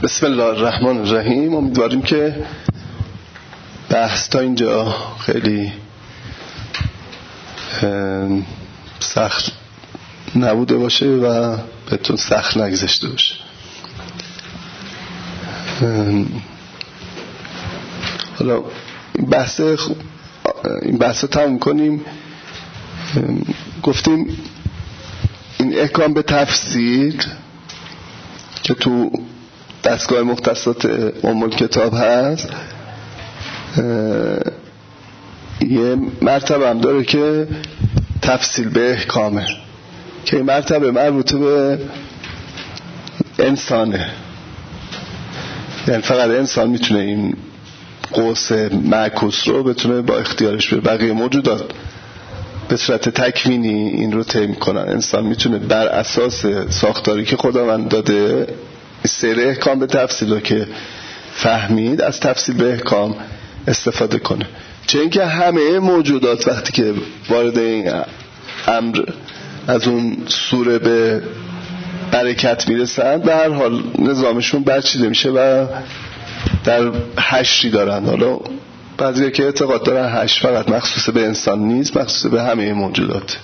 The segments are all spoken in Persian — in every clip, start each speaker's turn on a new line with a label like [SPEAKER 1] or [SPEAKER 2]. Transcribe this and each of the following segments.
[SPEAKER 1] بسم الله الرحمن الرحیم. امیدواریم که بحث تا اینجا خیلی سخت نبوده باشه و بهتون سخت نگذشته باشه. حالا این بحث رو تموم کنیم. گفتیم این احکام به تفسیر که تو دستگاه مختصات کتاب هست یه مرتبه هم داره که تفصیل به احکامه، که این مرتبه مربوط به انسانه، یعنی فقط انسان میتونه این قوس معکوس رو بتونه با اختیارش بره. بقیه موجودات به صورت تکوینی این رو طی میکنن. انسان میتونه بر اساس ساختاری که خداوند داده سیر احکام به تفصیل رو که فهمید از تفصیل به احکام استفاده کنه. چه اینکه همه موجودات وقتی که وارد این امر از اون سوره به برکت میرسن به هر حال نظامشون برچیده میشه و در حشری دارن. حالا بعضی که اعتقاد دارن حشر فقط مخصوص به انسان نیست، مخصوص به همه موجودات.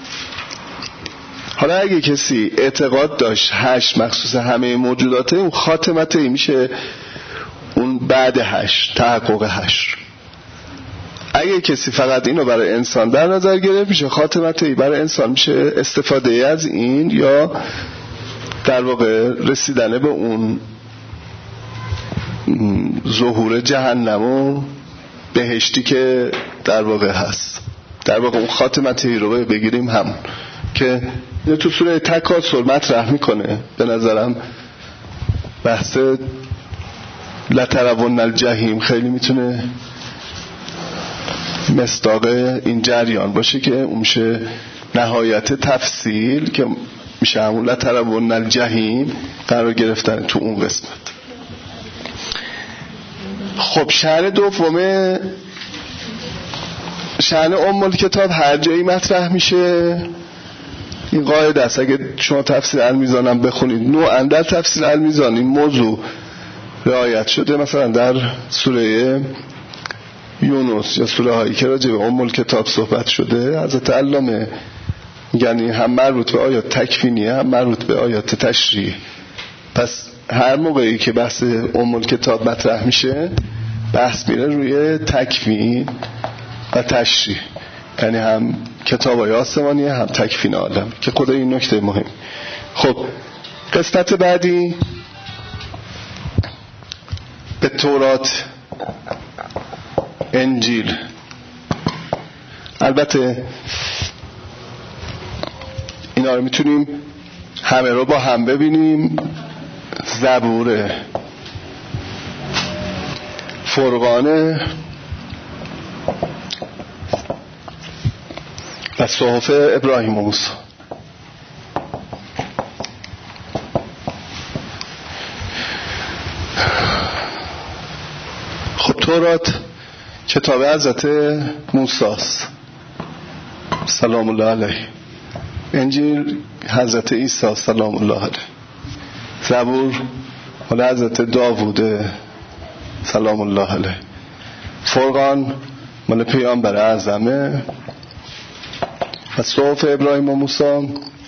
[SPEAKER 1] حالا اگه کسی اعتقاد داشت حشر مخصوص همه موجوداته، اون خاتمته میشه اون بعد حشر، تحقق حشر. اگه کسی فقط اینو برای انسان در نظر گرفت، میشه خاتمته برای انسان میشه استفاده از این یا در واقع رسیدن به اون ظهور جهنم و بهشتی که در واقع هست. در واقع اون خاتمته رو بگیریم همون که تو سوره تکاثر مطرح میکنه. به نظرم بحث لترون الجحیم خیلی میتونه مصداق این جریان باشه که اون میشه نهایت تفصیل، که میشه همون لترون الجحیم قرار گرفتن تو اون قسمت. خب شأن دومه، شأن کتاب هر جایی مطرح میشه این قاعده است. اگه شما تفسیر المیزان هم بخونید، نوعا در تفسیر المیزان این موضوع رعایت شده. مثلا در سوره یونس یا سوره هایی که راجع به کتاب صحبت شده، حضرت علامه یعنی هم مربوط به آیات تکوینیه هم مربوط به آیات تشریح. پس هر موقعی که بحث کتاب مطرح میشه، بحث میره روی تکوین و تشریح، یعنی هم کتاب‌های آسمانیه هم تکوین عالم، که خدا این نکته مهم. خب قسمت بعدی به تورات، انجیل. البته اینا رو میتونیم همه رو با هم ببینیم. زبوره، فرقانه و صحف ابراهیم و موسی. خب تورات کتاب حضرت موسی است سلام الله علیه. انجیل حضرت عیسی سلام الله علیه. زبور مال حضرت داوود سلام الله علیه. فرقان مال پیامبر اعظمه. و صحف ابراهیم و موسی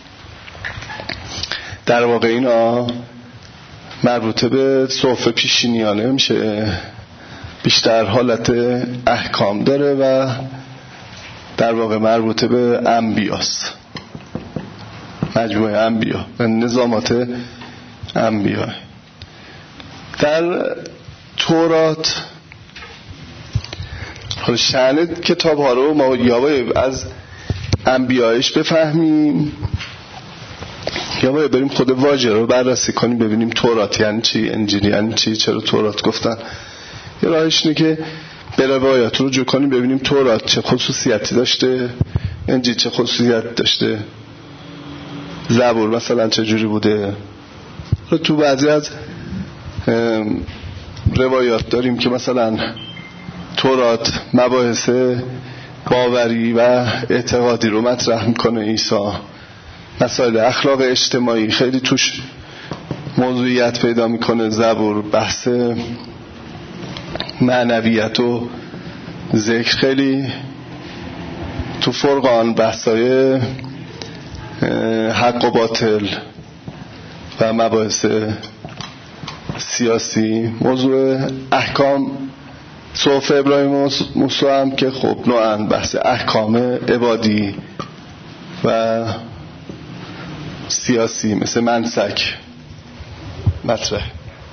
[SPEAKER 1] در واقع اینا مربوطه به صحف پیشینیانه میشه، بیشتر حالت احکام داره و در واقع مربوطه به انبیاست، مجموعه انبیا و نظامات انبیا. در تورات شأن کتاب ها رو ما یا باید از انبیایش بفهمیم یا باید بریم خود واژه رو بررسی کنیم ببینیم تورات یعنی چی، انجیل یعنی چی، چرا تورات گفتن. یه راهش اینه که به روایات رو رجوع کنیم ببینیم تورات چه خصوصیتی داشته، انجیل چه خصوصیت داشته، زبور مثلا چه جوری بوده. تو بعضی از روایات داریم که مثلا تورات مباحث باوری و اعتقادی رو مطرح میکنه. عیسی مسائل اخلاق اجتماعی خیلی توش موضوعیت پیدا میکنه زبور، بحث معنویت و ذکر خیلی تو فرقان، بحثای حق و باطل و مباحث سیاسی، موضوع احکام صحف ابراهیم موسی هم که خب نوعاً بحث احکام عبادی و سیاسی مثل منسک مطرح.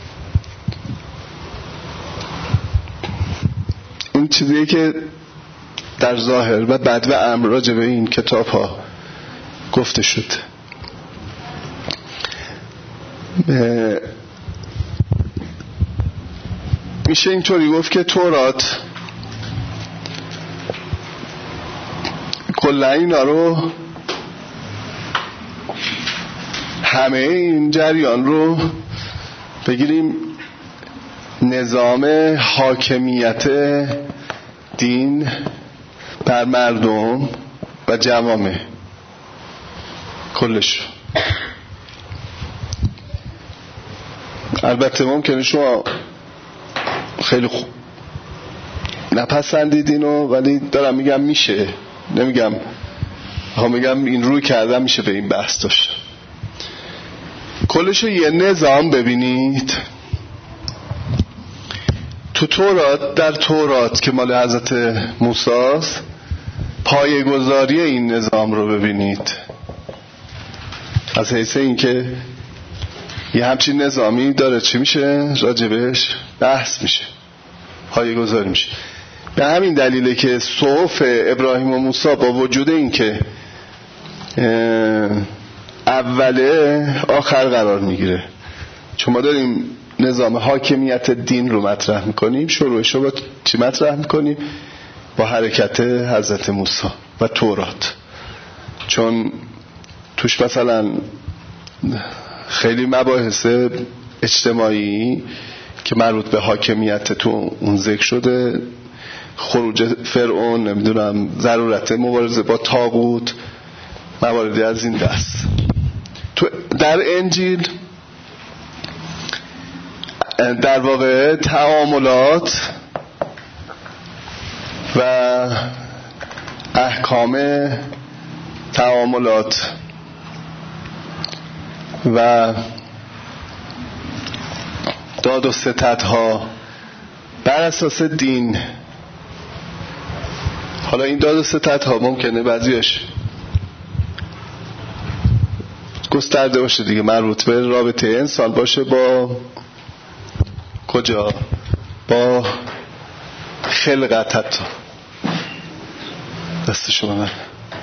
[SPEAKER 1] این چیزیه که در ظاهر و بعد و امر راجع به این کتاب ها گفته شد. میشه اینطوری گفت که تورات کلا اینا رو، همه این جریان رو بگیریم نظام حاکمیت دین بر مردم و جوامع کلش. البته ممکنه شما خیلی خوب نپسندیدینو، ولی دارم میگم میشه، نمیگم میگم این روی کردم میشه به این بحث داشت. کلشو یه نظام ببینید تو تورات، در تورات که مال حضرت موسی است، پایه‌گذاری این نظام رو ببینید از حیث این که یه همچین نظامی داره چی میشه راجبش بحث میشه، پایه‌گذاری میشه. به همین دلیله که صحف ابراهیم و موسی با وجود این که اوله آخر قرار میگیره، چون ما داریم نظام حاکمیت دین رو مطرح میکنیم، شروعش رو با چی مطرح میکنیم؟ با حرکت حضرت موسی و تورات، چون توش مثلا خیلی مباحث اجتماعی که مربوط به حاکمیت تو اون ذکر شده، خروج فرعون، نمیدونم ضرورت مبارزه با طاغوت، مواردی از این دست. تو در انجیل در واقع تعاملات و احکام تعاملات و داد و ستدها بر اساس دین. حالا این داد و ستدها ممکنه بعضیش گسترده باشه دیگه، مربوط به رابطه انسان باشه با کجا؟ با خلقت. حتی دست شما من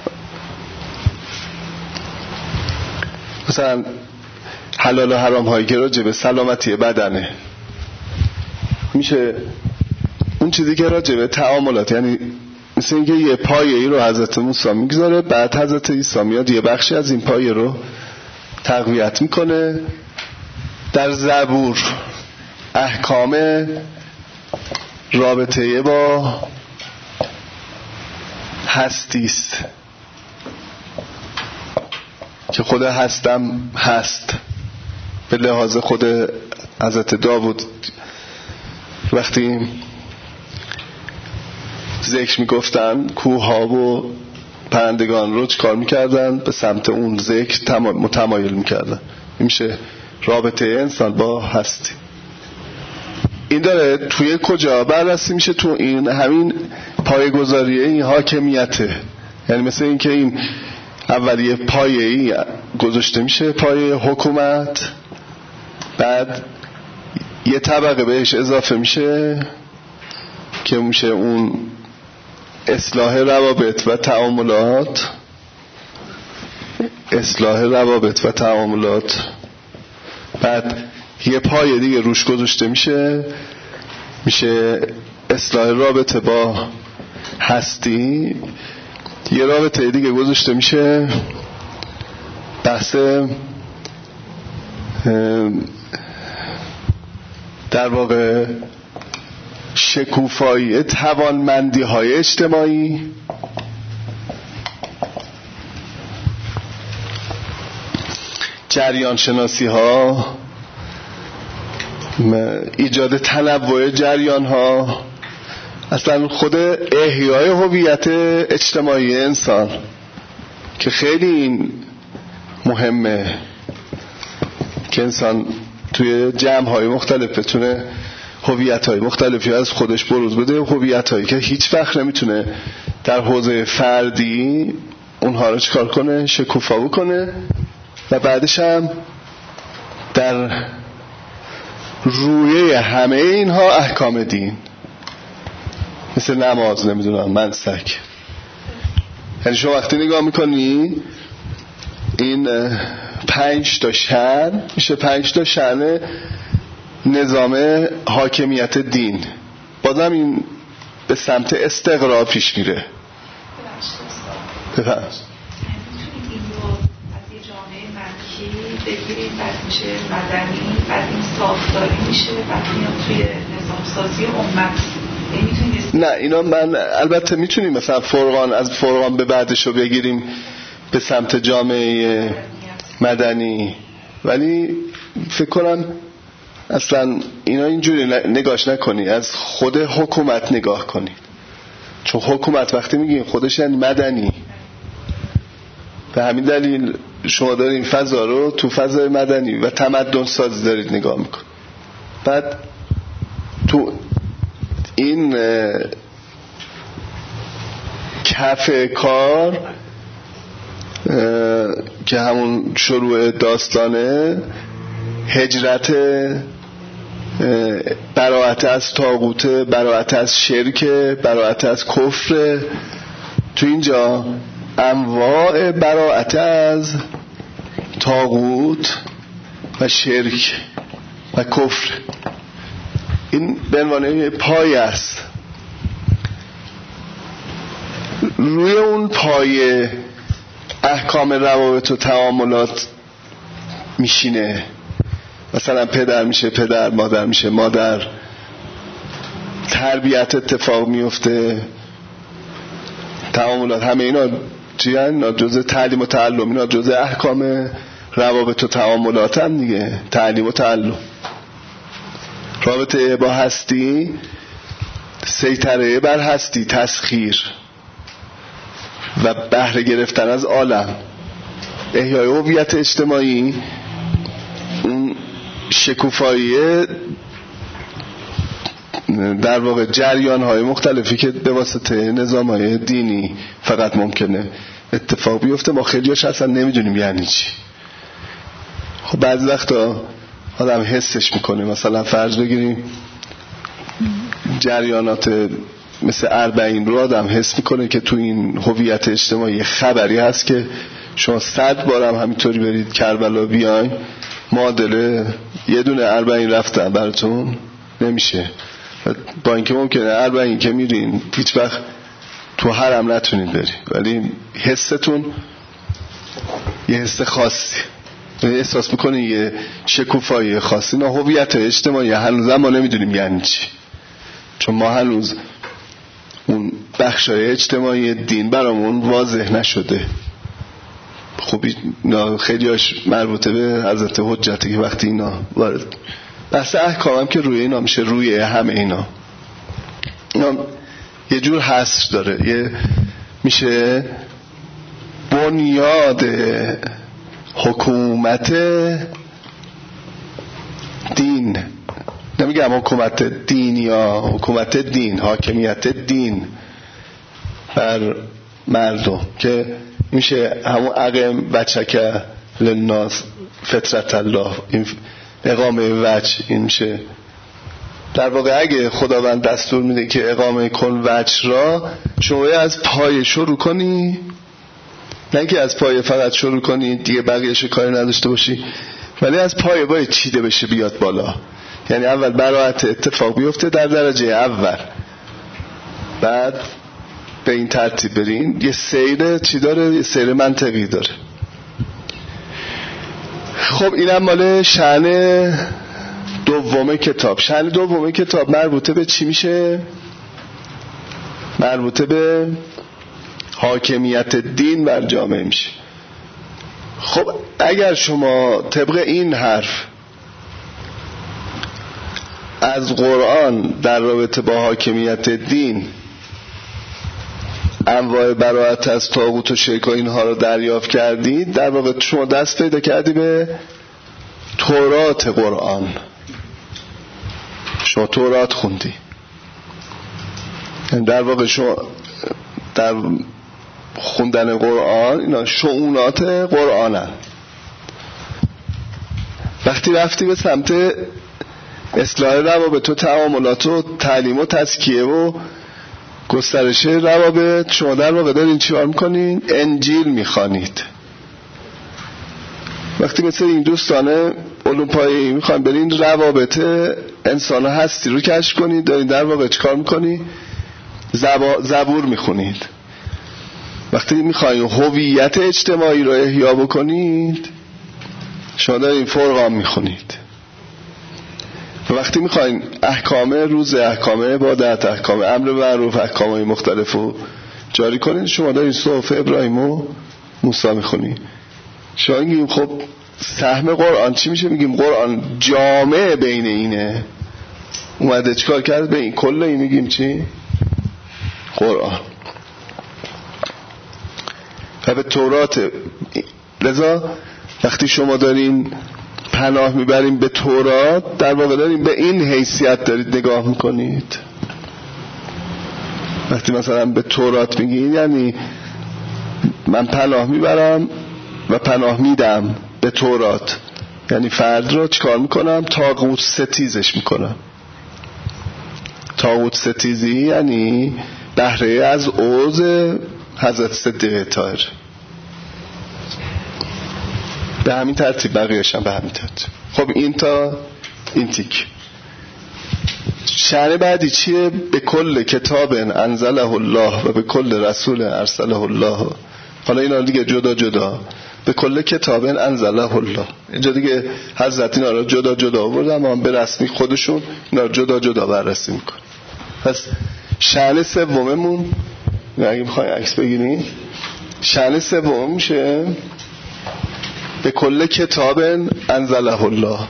[SPEAKER 1] مثلا حلال و حرام هایی که راجع به سلامتی بدنه میشه اون چیزی که راجع به تعاملات، یعنی مثل اینکه یه پایه‌ای رو حضرت موسی میگذاره، بعد حضرت عیسی میاد یه بخشی از این پایه رو تقویت میکنه. در زبور احکام رابطه با هستیست که خود هستم هست، به لحاظ خود حضرت داوود وقتی ذکر میگفتن کوه ها و پرندگان رو چکار میکردن؟ به سمت اون ذکر متمایل میکردن. میشه رابطه انسان با هستی. این داره توی کجا بررسی میشه؟ تو این همین پایه‌گذاری این حاکمیته. یعنی مثل این که این اولیه پایه‌ای گذاشته میشه، پایه حکومت، بعد یه طبقه بهش اضافه میشه که میشه اون اصلاح روابط و تعاملات، اصلاح روابط و تعاملات. بعد یه پایه دیگه روش گذاشته میشه اصلاح رابطه با هستی. یه رابطه دیگه گذاشته میشه بحث در واقع شکوفایی توانمندی های اجتماعی. جریان شناسی ها ایجاد تنوع جریان ها، اصلا خود احیای هویت اجتماعی انسان که خیلی این مهمه که انسان توی جمع‌های مختلف بتونه هویت‌های مختلفی از خودش بروز بده، هویت‌هایی که هیچ وقت نمیتونه در حوزه فردی اونها رو چکار کنه، شکوفا بکنه و بعدش هم در روی همه اینها احکام دین، مثل نماز، نمیدونم، منسک. یعنی شما وقتی نگاه میکنی این 5 تا شأن میشه 5 تا شأن نظام حاکمیت دین. بازم این به سمت استقرار پیش میره. بفرمایید.
[SPEAKER 2] این رو از یه جامعه ملکی بگیریم، بعد میشه مدنی، بعد این ساختاری میشه، بعد میاد توی نظام سازی امت.
[SPEAKER 1] نه اینا من البته میتونیم مثلا فرقان، از فرقان به بعدش رو بگیریم به سمت جامعه مدنی، ولی فکر کنم اصلا اینا اینجوری نگاش نکنی، از خود حکومت نگاه کنی، چون حکومت وقتی میگیم خودش یعنی مدنی. به همین دلیل شما دارین فضا رو تو فضای مدنی و تمدن سازی دارید نگاه میکن. بعد تو این کف کار که همون شروع داستانه، هجرت، براءت از طاغوت، براءت از شرک، براءت از کفر، تو اینجا انواع براءت از طاغوت و شرک و کفر، این به عنوان پایه است. روی اون پایه احکام روابط و تعاملات میشینه. مثلا پدر میشه پدر، مادر میشه مادر، تربیت اتفاق میفته، تعاملات، همه اینا چیه؟ اینا جزء تعلیم و تعلم، اینا جزء احکام روابط و تعاملات هم دیگه. تعلیم و تعلم، رابطه با هستی، سیطره بر هستی، تسخیر و بهره گرفتن از عالم، احیای هویت اجتماعی، اون شکوفایی در واقع جریان‌های مختلفی که به واسطه نظام‌های دینی فقط ممکنه اتفاق بیفته. ما خیلی‌هاش اصلا نمیدونیم یعنی چی. خب بعضی وقتا آدم حسش میکنه. مثلا فرض بگیریم جریانات مثل 40 رو آدم حس میکنه که تو این هویت اجتماعی خبری هست که شما 100 بارم همینطوری برید کربلا بیاین، معادله یه دونه 40 رفتن براتون نمیشه. با اینکه ممکنه 40 که میرین هیچ وقت تو حرم نتونید برید، ولی حستون یه حس خاصی، احساس میکنه یه شکوفایی خاصی. نه هویت اجتماعی هنوز ما نمیدونیم یعنی چی، چون ما هنوز اون بخشای اجتماعی دین برامون واضح نشده. خب خیلی هاش مربوطه به حضرت حجته که وقتی اینا وارد بحث احکام هم که روی اینا میشه، روی همه اینا یه جور حصر داره، یه میشه بنیاد حکومت دین. نمیگم حکومت دین یا حکومت دین، حاکمیت دین بر مردم، که میشه همون اقیم وجهک للناس فطرت الله، این اقامه وجه. این میشه در واقع اگه خداوند دستور میده که اقامه کن وجه را، شما از پای شروع کنی، نه که از پای فقط شروع کنی دیگه بقیه‌اش کاری نداشته باشی، ولی از پای باید چیده بشه بیاد بالا. یعنی اول براءت اتفاق بیفته در درجه اول، بعد به این ترتیب برین. یه سیر چی داره؟ یه سیر منطقی داره. خب اینم مال شأن دوم کتاب. شأن دوم کتاب مربوطه به چی میشه؟ مربوطه به حاکمیت دین بر جامعه میشه. خب اگر شما طبق این حرف از قرآن در رابطه با حاکمیت دین انواع براءت از طاغوت و شرک و اینها رو دریافت کردید، در واقع شما دست پیدا کردی به تورات قرآن. شما تورات خوندی، در واقع شما در خوندن قرآن اینا شؤونات قرآنن. وقتی رفتی به سمت اصلاح روابط و تعاملات و تعلیم و تزکیه و گسترش روابط، شما در واقع دارین چیکار میکنین؟ انجیل میخوانید. وقتی مثل این دوستان علوم پایه‌ای میخوان برین روابط انسان و هستی رو کشف کنید، دارین در واقع چیکار میکنید؟ زبور میخونید. وقتی میخواین هویت اجتماعی رو احیا بکنید، شما دارین فرقان میخونید. و وقتی میخواین احکام روز، احکام عبادت، احکام امر معروف، احکامای مختلف رو جاری کنید، شما دارین صحف ابراهیم و موسی میخونید. شما میگیم خب سهم قرآن چی میشه؟ میگیم قرآن جامع بین اینه، اومده چیکار کرد به این کل این، میگیم چی؟ قرآن. و به تورات، لذا وقتی شما دارین پناه میبریم به تورات، در واقع دارین به این حیثیت دارید نگاه میکنید. وقتی مثلا به تورات میگین یعنی من پناه میبرم و پناه میدم به تورات، یعنی فرد رو چیکار میکنم؟ طاغوت ستیزش میکنم. طاغوت ستیزی یعنی بهره از عوض حضرت صدیقه طاهر. به همین ترتیب بقیه‌اش هم به همین ترتیب. خب این تا این تیک. شأن بعدی چیه؟ به کل کتاب انزله الله و به کل رسول ارسله الله. حالا اینا دیگه جدا جدا، به کل کتاب انزله الله، اینجا دیگه حضرت اینا رو جدا جدا آوردن، اما به رسمی خودشون اینا رو جدا جدا بررسی میکنه. پس شأن سوممون، اگه بخواید عکس بگیرین، شأن سوم میشه به کل کتاب انزله الله.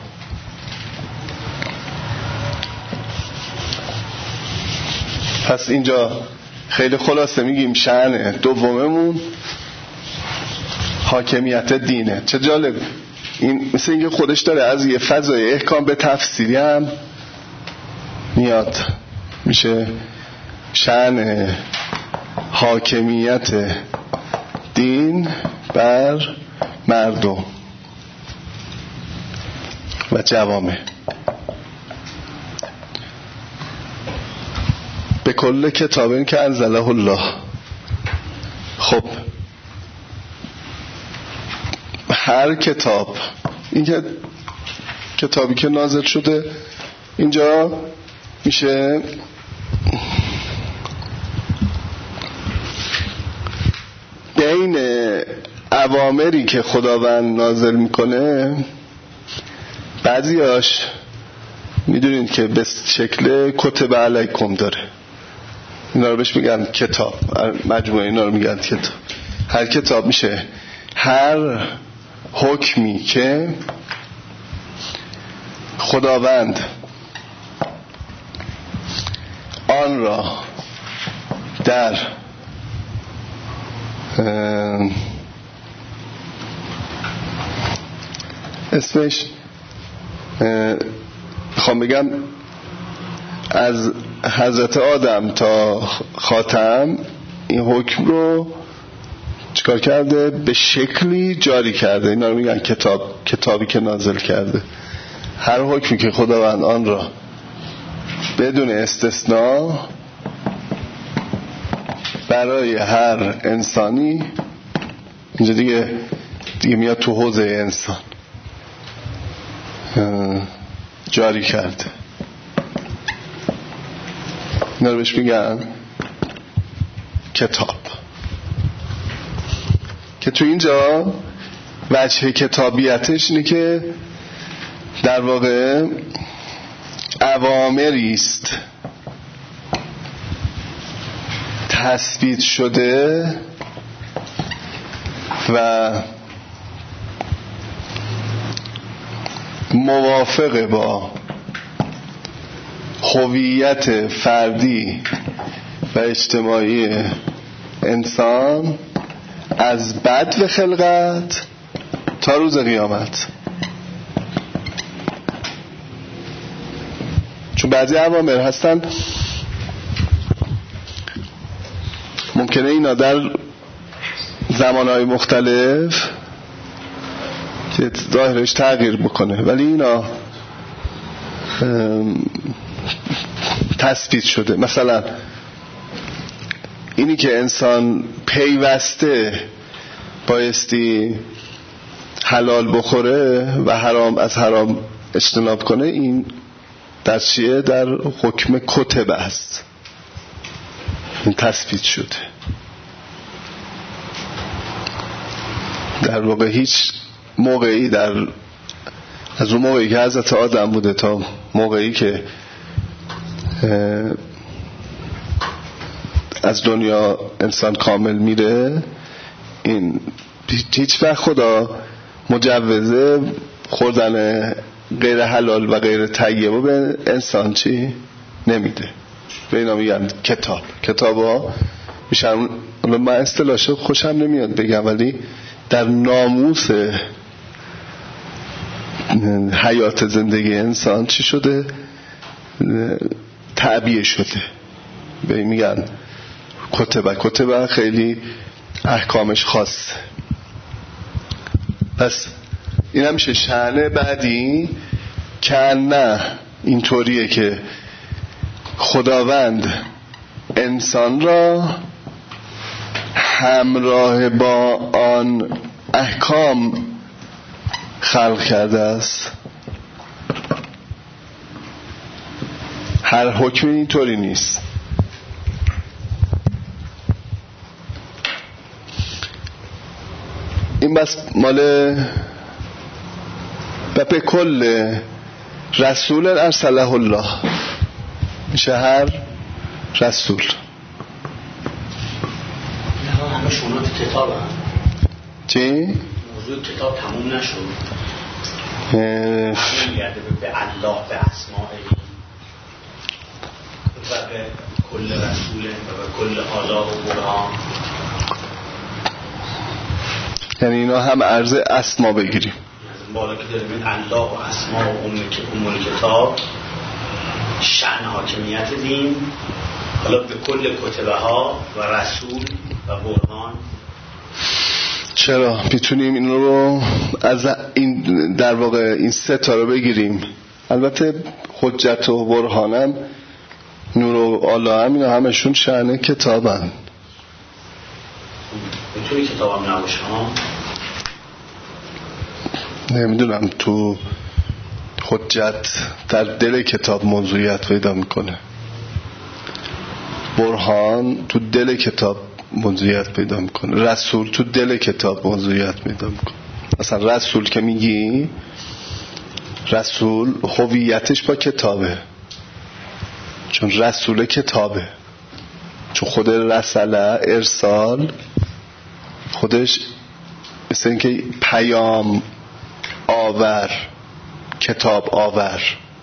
[SPEAKER 1] پس اینجا خیلی خلاصه میگیم شأن دوممون حاکمیت دینه. چه جالب، این مثل اینکه خودش داره از یه فضای احکام به تفسیری هم میاد، میشه شأن حاکمیت دین بر مردم و جوامع. به کل کتابی که انزله الله. خب هر کتاب، این که کتابی که نازل شده اینجا میشه بین اوامری که خداوند نازل میکنه، بعضیاش میدونید که به شکل کتب علیکم داره، اینا رو بهش میگن کتاب، مجموعه اینا رو میگن کتاب. هر کتاب میشه هر حکمی که خداوند آن را در اسمش میخوام بگم از حضرت آدم تا خاتم این حکم رو چیکار کرده؟ به شکلی جاری کرده. اینا رو میگن کتاب، کتابی که نازل کرده. هر حکمی که خداوند آن را بدون استثناء برای هر انسانی، اینجا دیگه میاد تو حوزه انسان، جاری کرده. اینا رو بهش میگن کتاب. که تو اینجا وجه کتابیتش اینه که در واقع اوامری است تثبیت شده و موافق با هویت فردی و اجتماعی انسان از بدو خلقت تا روز قیامت. چون بعضی اوامر هستن ممکنه اینا در زمانهای مختلف که ظاهرش تغییر بکنه، ولی اینا تثبیت شده. مثلا اینی که انسان پیوسته بایستی حلال بخوره و حرام از حرام اجتناب کنه، این در چیه؟ در حکم کتب است، این تثبیت شده. در واقع هیچ موقعی از اون موقعی که حضرت آدم بوده تا موقعی که از دنیا انسان کامل میره، این هیچ وقت خدا مجوزه خوردن غیر حلال و غیر طیبه به انسان چی نمیده. به اینا میگن کتاب ها میشن. من اصطلاحش خوشم نمیاد بگم، ولی در ناموس حیات زندگی انسان چی شده؟ تعبیه شده. به این میگن کتبه خیلی احکامش خاصه. پس این هم میشه شأن بعدی که نه اینطوریه که خداوند انسان را همراه با آن احکام خلق کرده است. هر حکمی اینطوری نیست. این بس مال به کل رسول ارسله الله میشه، هر رسول.
[SPEAKER 3] همه شونات کتاب هم.
[SPEAKER 1] چی؟
[SPEAKER 3] موضوع کتاب تموم نشد. میگرده به الله، به اسمائه و به کل رسوله و به کل آلا و برهان.
[SPEAKER 1] یعنی اینا هم عرض اسما بگیریم.
[SPEAKER 3] بالا که داریم الله و اسما و ام کتاب، شأن حاکمیت دین، حالا به کل کتبه ها و رسول و برهان.
[SPEAKER 1] چرا میتونیم این رو از این در واقع این سه تا رو بگیریم؟ البته حجت و برهانم، نور و آلا هم، اینا همشون شأن کتابن.
[SPEAKER 3] میتونی کتاب هم نباشه ها؟
[SPEAKER 1] نمیدونم. تو حجت در دل کتاب موضوعیت پیدا میکنه، برهان تو دل کتاب موضوعیت پیدا میکنه، رسول تو دل کتاب موضوعیت پیدا میکنه. مثلا رسول که میگی، رسول هویتش با کتابه، چون رسول کتابه، چون خود رساله ارسال خودش مثل اینکه پیام آور، کتاب آور،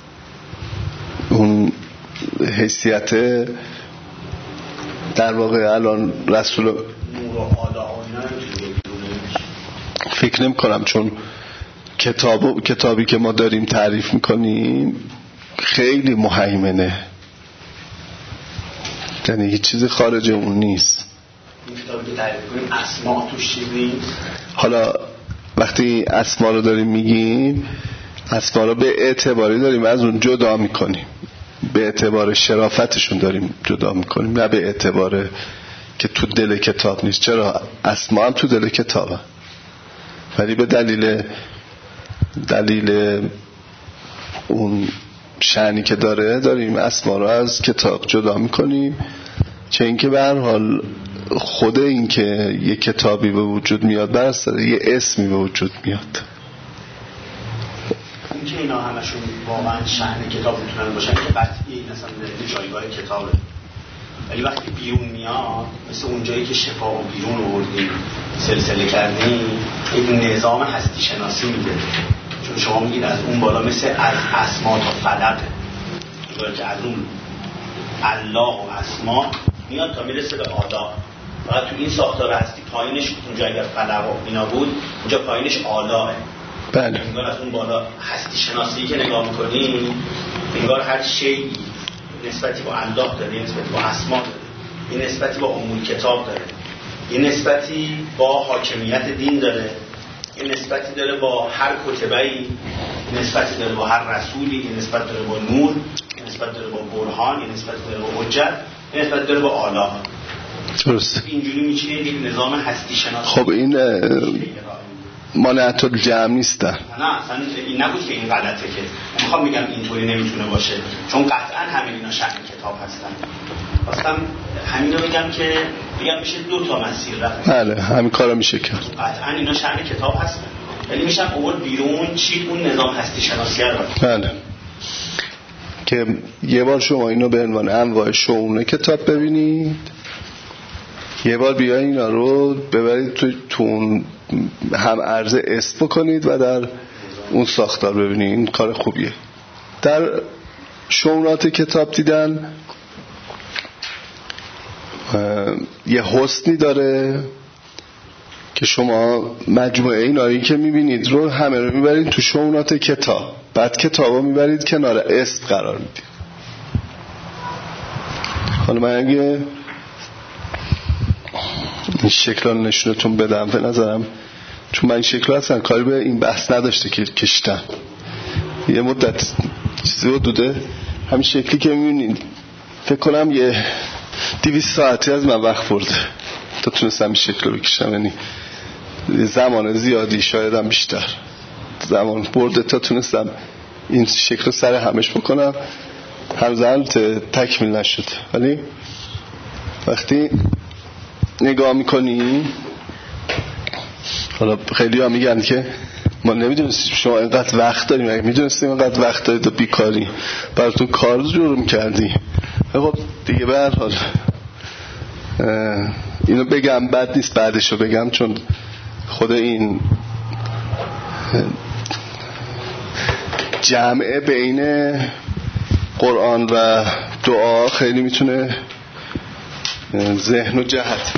[SPEAKER 1] اون حیثیت در واقع الان رسول فکر نمی کنم، چون کتابی که ما داریم تعریف میکنیم خیلی مهیمنه، یعنی هیچ چیز خارج اون نیست.
[SPEAKER 3] این کتابی که تعریف کنیم اسما توش چیز نیست.
[SPEAKER 1] حالا وقتی اسما رو داریم میگیم، اسما رو به اعتباری داریم از اون جدا میکنیم، به اعتبار شرافتشون داریم جدا میکنیم، نه به اعتبار که تو دل کتاب نیست. چرا؟ اسما هم تو دل کتابه، ولی به دلیل اون شأنی که داریم اسما رو از کتاب جدا میکنیم. چه اینکه به هر حال خود این که یه کتابی به وجود میاد بر اثر یه اسمی به وجود میاد.
[SPEAKER 3] این که اینا همشون واقعا شأن کتاب میتونن باشن که قطعی مثلا در جایگاه کتابه، ولی وقتی بیرون میاد مثل اونجایی که شفا و بیرون آوردیم سلسله کردیم، این نظام هستی شناسی میده. چون شما میگید از اون بالا مثل از اسما تا فلقه، که از اون الله و اسما میاد تا میرسه به آلا. فقط تو این ساختار هستی پایینش اونجا اگر فلق و اینا بود اونجا پایینش آلاه.
[SPEAKER 1] بله.
[SPEAKER 3] انگار از اون بالا هستی شناسی که نگاه میکنی انگار هر شیئی نسبتی با الله داره، نسبتی با اسما داره، این نسبتی با ام کتاب داره، این نسبتی با حاکمیت دین داره، این نسبتی داره با هر کتبه‌ای، این نسبتی داره با هر رسولی، این نسبت داره با نور، این نسبت داره با برهان، این نسبت داره با حجت، این نسبت داره با آلا.
[SPEAKER 1] درست.
[SPEAKER 3] اینجوری میچینه یک نظام هستی شناسی.
[SPEAKER 1] خب این مانعت الجمع نیستن.
[SPEAKER 3] نه اصلا این نبود که این غلطه، که میخوام میگم اینطوری نمیتونه باشه، چون قطعا همه اینا شأن کتاب هستن. اصلا همین رو بگم که بگم میشه دو تا مسیر رفت.
[SPEAKER 1] بله همین کارا میشه کرد.
[SPEAKER 3] قطعا اینا شأن کتاب هستن، ولی میشن آورد بیرون چی اون نظام هستی شناسی رو.
[SPEAKER 1] بله. که یه بار شما اینو به عنوان انواع شؤون کتاب ببینید، یه بار بیاین اینا رو ببرید تو اون هم عرض اسم بکنید و در اون ساختار ببینید. این کار خوبیه. در شؤونات کتاب دیدن یه حسنی داره که شما مجموعه اینایی که میبینید رو همه رو میبرید تو شؤونات کتاب، بعد کتاب رو میبرید کنار اسم قرار میدید. حالا من اگه این شکل رو نشونتون بدم به نظرم، چون من این شکل اصلا کاری به این بحث نداشته که کشتن یه مدت چیزی رو دوده همین شکلی که میبینید، فکر کنم یه 200 ساعتی از من وقت برده تا تونستم این شکل رو بکشم، یعنی زمان زیادی، شاید هم بیشتر زمان برده تا تونستم این شکل رو سر همش بکنم. همزمان تکمیل نشد، ولی وقتی نگاه میکنی، حالا خیلی ها میگن که ما نمیدونستیم شما اینقدر وقت داریم، اگه میدونستیم اینقدر وقت دارید و بیکاری براتون کار جور میکردی. خب دیگه به هر حال اینو بگم بد نیست بعدشو بگم، چون خود این جمعه بین قرآن و دعا خیلی میتونه ذهن و جهت.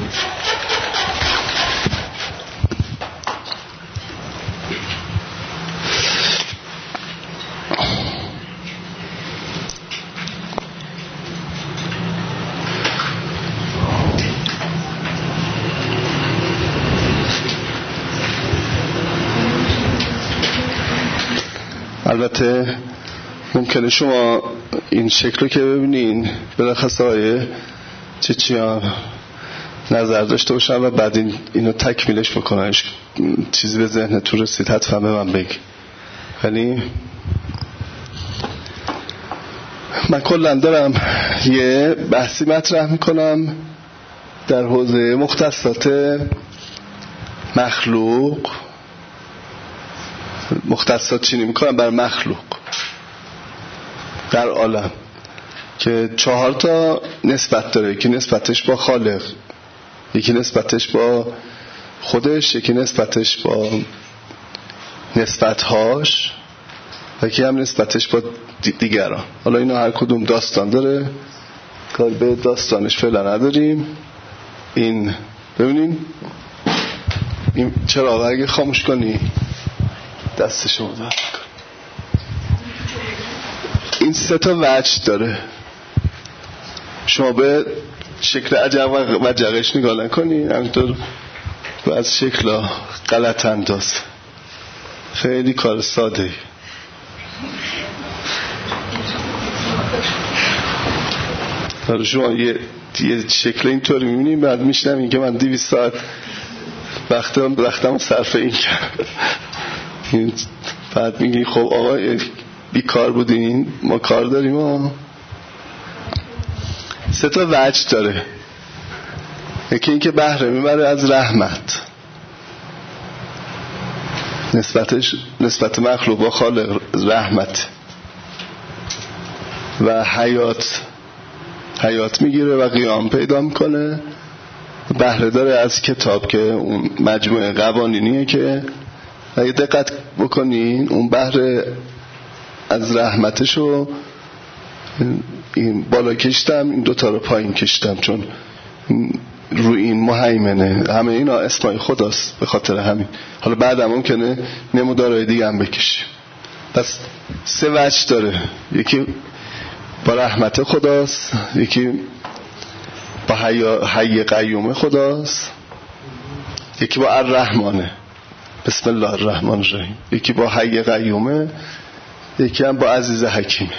[SPEAKER 1] البته ممکنه شما این شکل رو که ببینین بلخص های چیان نظر داشته باشن و بعد اینو تکمیلش بکنن. چیزی به ذهنتون رسید حتما به من بگی. ولی من کلا دارم یه بحثی مطرح میکنم در حوزه مختصات مخلوق، مختصات چینی میکنم بر مخلوق در عالم که 4 تا نسبت داره. یکی نسبتش با خالق، یکی نسبتش با خودش، یکی نسبتش با نسبتهاش و یکی هم نسبتش با دیگران. حالا اینا هر کدوم داستان داره، کار به داستانش فعلا نداریم. این ببینیم این چراغ اگه خاموش کنی دستشو بزن. این 3 تا وجه داره، شما به شکل عجب و جغش نگاه نکنی، همینطور و از شکل غلط انداز. خیلی کار ساده. حالا شما یه شکل اینطوری میبینیم، بعد میشنم این که من 200 ساعت وقتم صرف این کرد. بعد میگی خب آقا بیکار بودین، ما کار داریم. 3 تا وجه داره. یکی این که بهره میبره از رحمت، نسبت مخلوق با خالق رحمت، و حیات میگیره و قیام پیدا میکنه. بهره داره از کتاب که اون مجموعه قوانینیه که اگه دقت بکنین اون بهره از رحمتشو این بالا کشتم، این دوتا رو پایین کشتم، چون روی این مهیمنه. همه اینا اسمای خداست، به خاطر همین. حالا بعد هم ممکنه نمودارهای دیگه هم بکشیم. پس 3 وجه داره. یکی با رحمت خداست، یکی با حی قیوم خداست، یکی با الرحمنه، بسم الله الرحمن الرحیم، یکی با حی قیومه، یکی هم با عزیز حکیمه.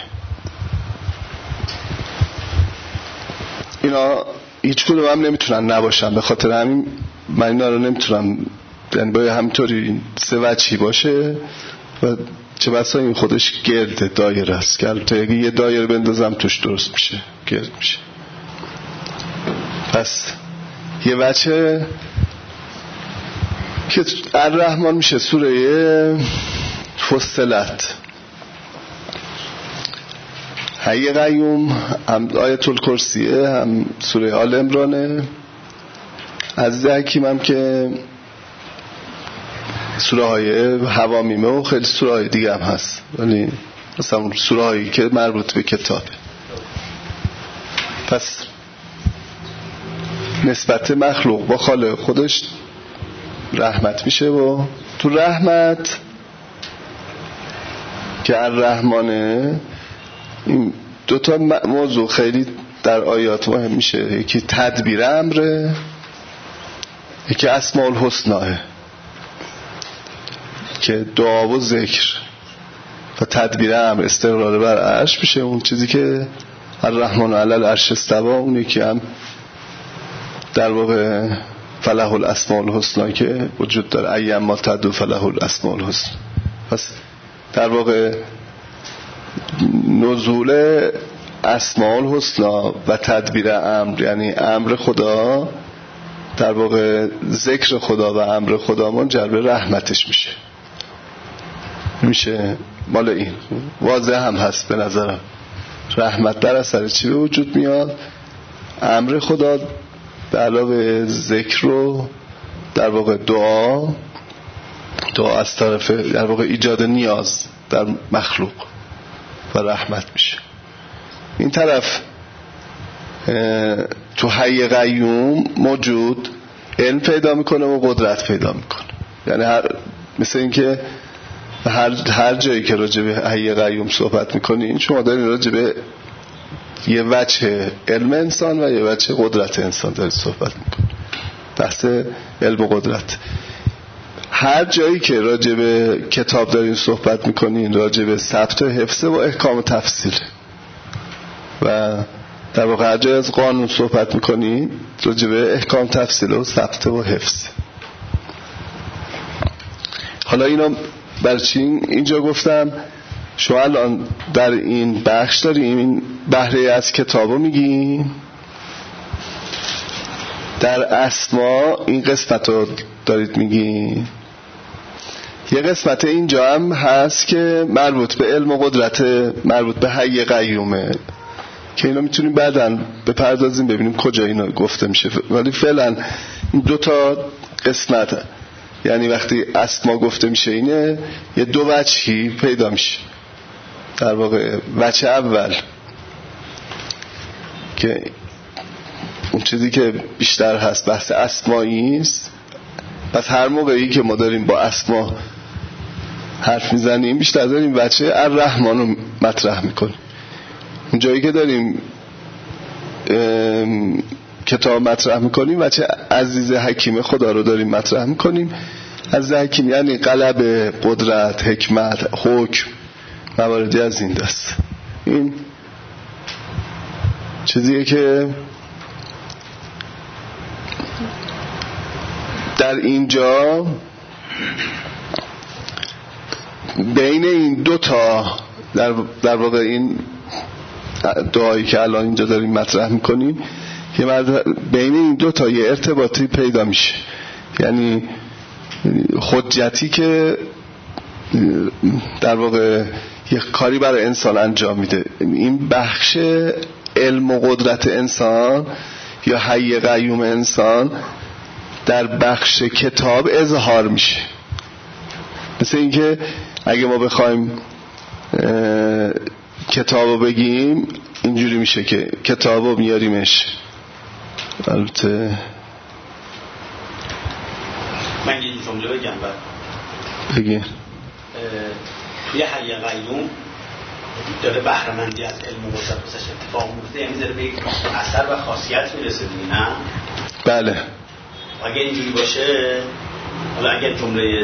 [SPEAKER 1] اینا هیچ کدوم هم نمیتونن نباشن، به خاطر همین من اینا رو نمیتونم، یعنی باید همینطوری 3 وجهی باشه و چه بسا این خودش گرده، دایره است که البته یه دایره بندازم توش درست میشه، گرد میشه. پس یه وجه که الرحمن میشه سوره فصلت، حی قیوم هم آیت الکرسیه، هم سوره آل عمرانه. عزیز حکیم هم که سوره های حوامیمه و خیلی سوره های دیگه هم هست، ولی مثلا سوره هایی که مربوط به کتابه. پس نسبت مخلوق با خالق خودش رحمت میشه. و تو رحمت که الرحمنه، این 2 موضوع خیلی در آیات مهم میشه. یکی تدبیر امره، یکی اسماء الحسناه که دعا و ذکر، و تدبیر امر استقرار بر عرش میشه. اون چیزی که الرحمن علی العرش استوى، اون یکی هم در واقع فله الاسماء الحسنی که وجود داره، ایام ما تدعو فله الاسماء الحسنی. پس در واقع نزول اسماء الحسنی و تدبیر امر، یعنی امر خدا، در واقع ذکر خدا و امر خدا منجر رحمتش میشه مال این. واضح هم هست به نظرم رحمت در اثر چی به وجود میاد؟ امر خدا به علاوه ذکر رو در واقع دعا از طرف در واقع ایجاد نیاز در مخلوق و رحمت میشه. این طرف تو حی قیوم موجود علم پیدا میکنه و قدرت پیدا میکنه. یعنی مثل این که هر جایی که راجع به حی قیوم صحبت میکنین، شما دارین راجع به یه وجه علم انسان و یه وجه قدرت انسان دارید صحبت میکنین، بحث علم و قدرت. هر جایی که راجع به کتاب دارین صحبت میکنین، راجع به ثبت و حفظ و احکام و تفصیل، و در واقع هر جایی از قانون صحبت میکنین، راجع به احکام تفصیل و ثبت و حفظ. حالا اینا برای چی اینجا گفتم؟ شما الان در این بخش داریم این بهره از کتابو میگیم، در اسما این قسمت رو دارید میگیم. یه قسمت اینجا هم هست که مربوط به علم و قدرت، مربوط به حی قیومه، که اینا میتونیم بعداً بپردازیم ببینیم کجا اینا گفته میشه. ولی فعلا این 2 قسمت، یعنی وقتی اسما گفته میشه اینه، یه 2 وجهی پیدا میشه. در واقع وجه اول که اون چیزی که بیشتر هست بحث اسمایی است. پس هر موقعی که ما داریم با اسما حرف میزنیم، بیشتر داریم وجه الرحمن رو مطرح میکنیم. اون جایی که داریم کتاب مطرح میکنیم، وجه عزیز حکیم خدا رو داریم مطرح میکنیم. عزیز حکیم یعنی غلب، قدرت، حکمت، حکم، مواردی از این دست. این چیزیه که در اینجا بین این 2 در واقع این دعایی که الان اینجا داریم مطرح میکنیم، بین این 2 یه ارتباطی پیدا میشه. یعنی حجتی که در واقع یه کاری برای انسان انجام میده، این بخش علم و قدرت انسان یا حی قیوم انسان در بخش کتاب اظهار میشه. مثل این که اگه ما بخوایم کتابو بگیم، میشه که کتابو میاریمش. البته
[SPEAKER 3] من یه جمله بگم
[SPEAKER 1] بگی.
[SPEAKER 3] توی حی قیوم داره بهره‌مندی از علم و قدرت واسش اتفاق میفته، یعنی داره به یک اثر و خاصیت میرسه دیگه، نه؟
[SPEAKER 1] بله.
[SPEAKER 3] اگه اینجوری باشه، حالا اگه جمله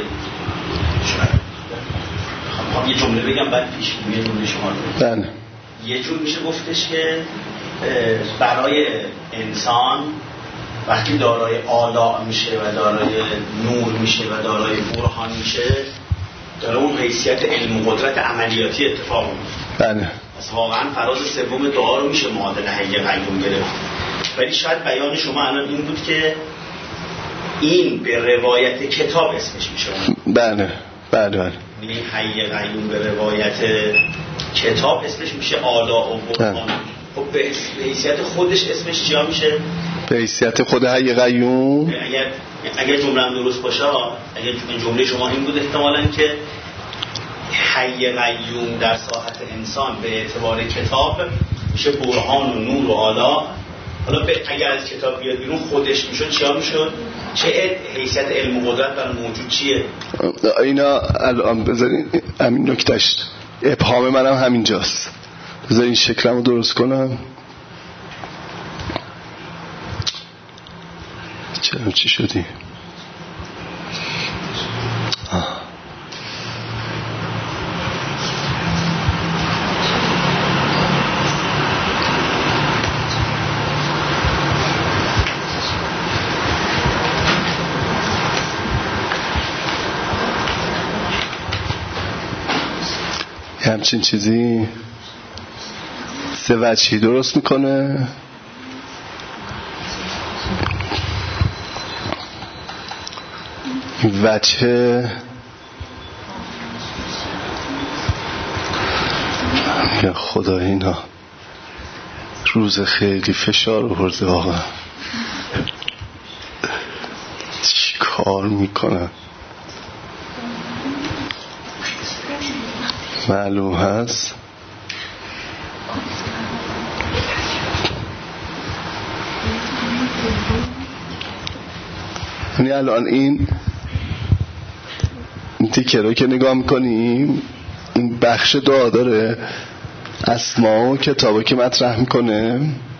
[SPEAKER 3] خب یه جمله بگم بعد پیش یه جمله شما رو.
[SPEAKER 1] بله.
[SPEAKER 3] یه جور میشه گفتش که برای انسان وقتی دارای آلاء میشه و دارای نور میشه و دارای برهان میشه، داره اون حیثیت علم و قدرت عملیاتی اتفاق میفته.
[SPEAKER 1] بله.
[SPEAKER 3] پس واقعا فراز سوم دعا رو میشه معادل حی قیوم گرفت. ولی شاید بیان شما الان این بود که این به روایت کتاب اسمش میشه.
[SPEAKER 1] بله بله بله.
[SPEAKER 3] این حی قیوم به روایت کتاب اسمش میشه آلاء و برهان. خب به حیثیت خودش اسمش چیا میشه؟
[SPEAKER 1] به حیثیت خود حی قیوم.
[SPEAKER 3] اگر جمله هم درست باشه، اگر جمله شما این بود احتمالاً که حی قیوم در ساحت انسان به اعتبار کتاب میشه برهان و نور و آلا. حالا اگر از کتاب بیاد بیرون خودش میشد چیا میشد؟ چه حیثیت علم و قدرت برای موجود چیه؟
[SPEAKER 1] اینا الان بذارین همین نکتهش ابهام منم همینجاست. بذارین شکلمو درست کنم. چی شدی؟ همچین چیزی سه وجهی درست میکنه. وجه یا خدا اینا روز خیلی فشار آورده واقعا. چی کار میکنن معلوم هست. یعنی الان این تیکه رو که نگاه میکنیم، این بخش دعا داره اسما و کتابو که مطرح میکنه.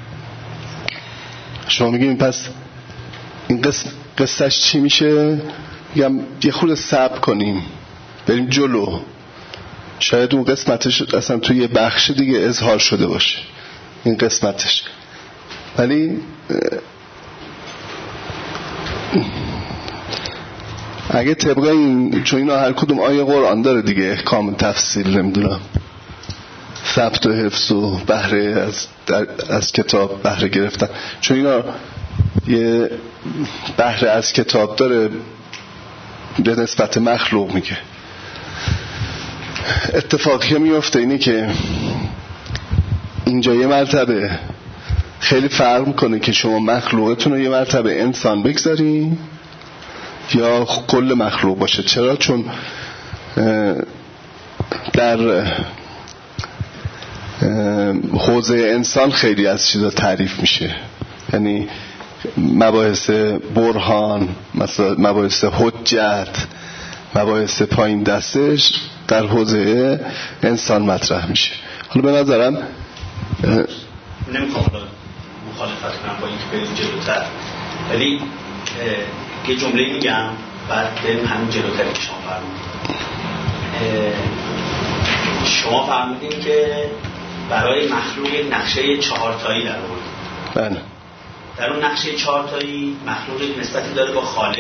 [SPEAKER 1] شما میگیم پس این قصهش چی میشه؟ میگم یه خورده صبر کنیم بریم جلو، شاید اون قسمتش اصلا توی یه بخش دیگه اظهار شده باشه این قسمتش. ولی اگه طبق این، چون اینا هر کدوم آیه قرآن داره دیگه احکام تفصیل، نمیدونم ثبت و حفظ و بهره از کتاب بهره گرفتن، چون اینا یه بهره از کتاب داره به نسبت مخلوق میگه. اتفاقی میفته اینه که اینجا یه مرتبه خیلی فرق میکنه که شما مخلوقتون رو یه مرتبه انسان بگذاری یا کل مخلوق باشه. چرا؟ چون در حوزه انسان خیلی از چیزا تعریف میشه، یعنی مباحث برهان، مثلا مباحث حجت، مباحث پایین دستش در حوزه انسان مطرح میشه. حالا به نظرم
[SPEAKER 3] نمیخوام مخالفت کنم با اینکه بریم جلوتر، ولی یه جمله میگم بعد بریم همین جلوتر که شما فرمودید. شما فرمودین که برای مخلوق یک نقشه 4 تایی در آوردید.
[SPEAKER 1] بله.
[SPEAKER 3] در اون نقشه 4 تایی مخلوق یک نسبتی داره با خالق.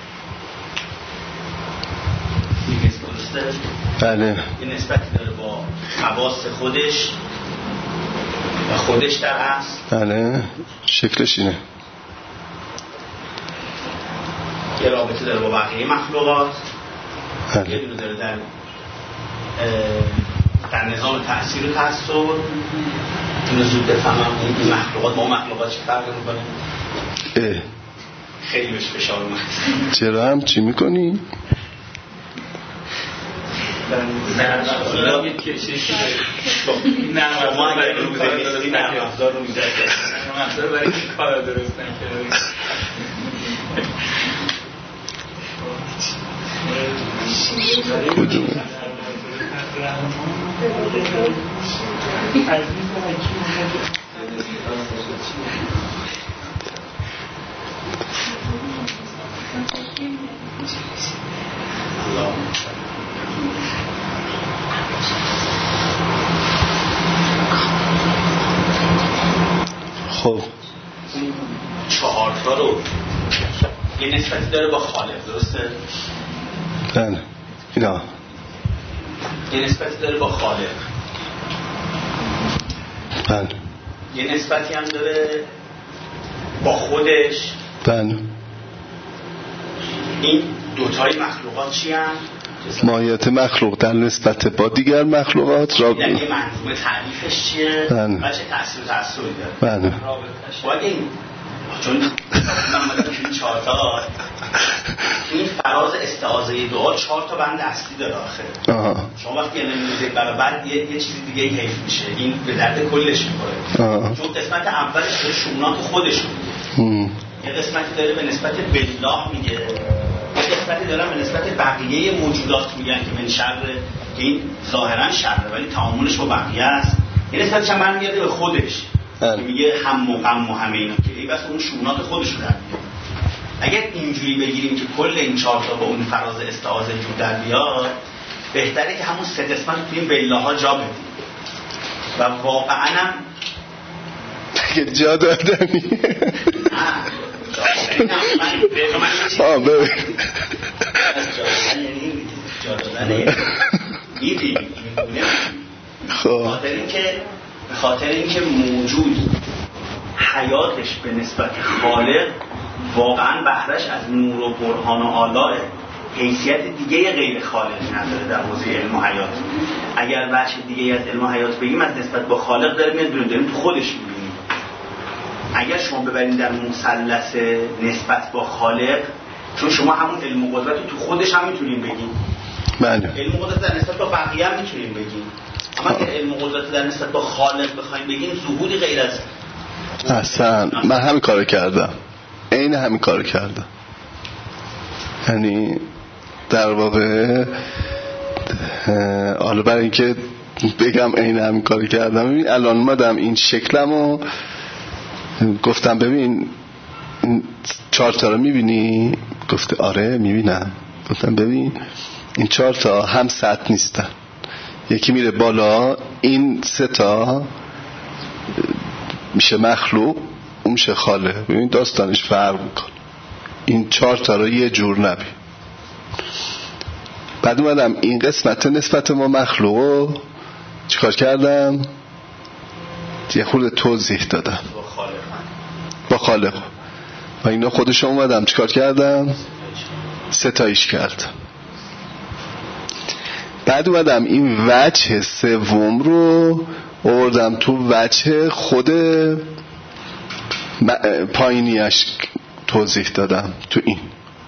[SPEAKER 1] بله.
[SPEAKER 3] یه نسبتی داره با خواص خودش و خودش در اصل.
[SPEAKER 1] بله. شکلش اینه.
[SPEAKER 3] یه رابطه داره با بقیه مخلوقات.
[SPEAKER 1] بله.
[SPEAKER 3] یه دونه داره در نظام تأثیر و تأثیر. اینو زود بفهمم این مخلوقات با اون مخلوقات چه فرق میکنه؟ خیلی بهش فشار اومد.
[SPEAKER 1] چرا هم چی میکنی؟
[SPEAKER 4] نه نه کشش نه ما اگر رو بزنیم نه افزار رو میذاریم افزار برای این کار درست نکردیم.
[SPEAKER 1] کدومه؟ خب
[SPEAKER 3] 4 تا رو یه نسبتی داره با خالق، درسته؟
[SPEAKER 1] بله اینا
[SPEAKER 3] یه نسبتی داره با خالق،
[SPEAKER 1] بله
[SPEAKER 3] یه نسبتی هم داره با خودش.
[SPEAKER 1] بله
[SPEAKER 3] این دوتای مخلوقات چی هم؟
[SPEAKER 1] ماهیت مخلوق در نسبت با دیگر مخلوقات را
[SPEAKER 3] یعنی یه منظومه تعریفش چیه؟
[SPEAKER 1] بله.
[SPEAKER 3] و چه تأثیری داره؟
[SPEAKER 1] بله
[SPEAKER 3] باید این چون من تو این 4 تا این فراز استعاضه دعا 4 تا بند اصلی داره آخه. شما وقتی نمی‌دونید برابر یه چیزی دیگه حیف میشه، این به درد کلش می‌خوره. چون قسمت اولش به شمولات خودش میگه، یه قسمتی داره به نسبت بالله میگه، یه قسمتی داره به نسبت بقیه موجودات میگن که من شر، که این ظاهرا شره ولی تعاملش با بقیه است. یه نسبتش هم برمیگرده به خودش که میگه هم و غم و همه اینا، که ای بس اون شمولات خودش رو در میاره. اگر اینجوری بگیریم که کل این 4 تا با اون فراز استعاضه جو در بیاد، بهتره که همون 3 قسمت تو این بالله ها جا بدیم و واقعا هم
[SPEAKER 1] دیگه جا دادنی ببین
[SPEAKER 3] جا دادنه به خاطر اینکه موجود حیاتش به نسبت خالق واقعا بهرش از نور و برهان و آلائه، حیثیت دیگه غیر خالق نداره در حوزه علم و حیات. اگر بخش دیگه از علم و حیات بگیم از نسبت با خالق داریم تو خودش میبینیم. اگر شما ببرید در مثلث نسبت با خالق، چون شما همون علم و قدرت تو خودش هم میتونیم بگیم،
[SPEAKER 1] بله
[SPEAKER 3] علم و قدرت در نسبت با بقیه هم میتونیم بگیم، اما اگر علم و قدرت در نسبت با خالق بخوایم بگیم ظهوری غیر از
[SPEAKER 1] اصلا من همین کارو کردم، عین همین کارو کردم. یعنی در واقع حالا برای اینکه بگم عین همین کارو کردم، ببین الان اومدم این شکلمو گفتم ببین 4 تا رو میبینی؟ گفته آره میبینم. گفتم ببین این 4 تا هم سطح نیستن، یکی میره بالا، این 3 تا میشه مخلوق، اون میشه خالق. ببین داستانش فرق میکن، این 4 تا رو یه جور نبین. بعد اومدم این قسمت نسبت ما مخلوق چیکار کردم؟ یه خورده توضیح دادم با خالق و اینا خودش اومدم چیکار کردم؟ ستایش کردم. بعد اومدم این وجه سوم رو آوردم تو وجه خود پایینیش توضیح دادم. تو این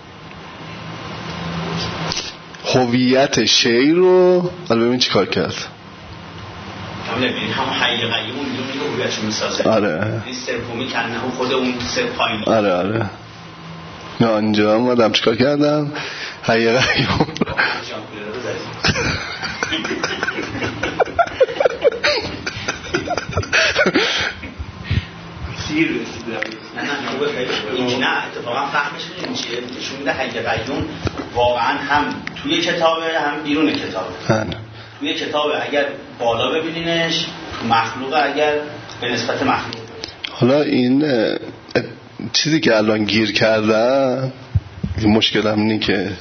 [SPEAKER 1] هویت شی رو حالا ببین چی کار کرد.
[SPEAKER 3] همون حی قیوم اونجا میگه هویتشو میسازه.
[SPEAKER 1] آره
[SPEAKER 3] این سومی کنه خود اون سه پایینی.
[SPEAKER 1] آره نه اینجا اومدم چی کار کردم؟ حی قیوم
[SPEAKER 4] سیر رسیده.
[SPEAKER 3] نه اتفاقا فهمش میدونی چیه؟ نشون میده حی قیوم واقعا هم توی کتابه هم بیرون کتابه. توی کتابه اگر بالا ببینینش، مخلوقه اگر به نسبت مخلوق.
[SPEAKER 1] حالا این چیزی که الان گیر کردم، مشکلم اینه که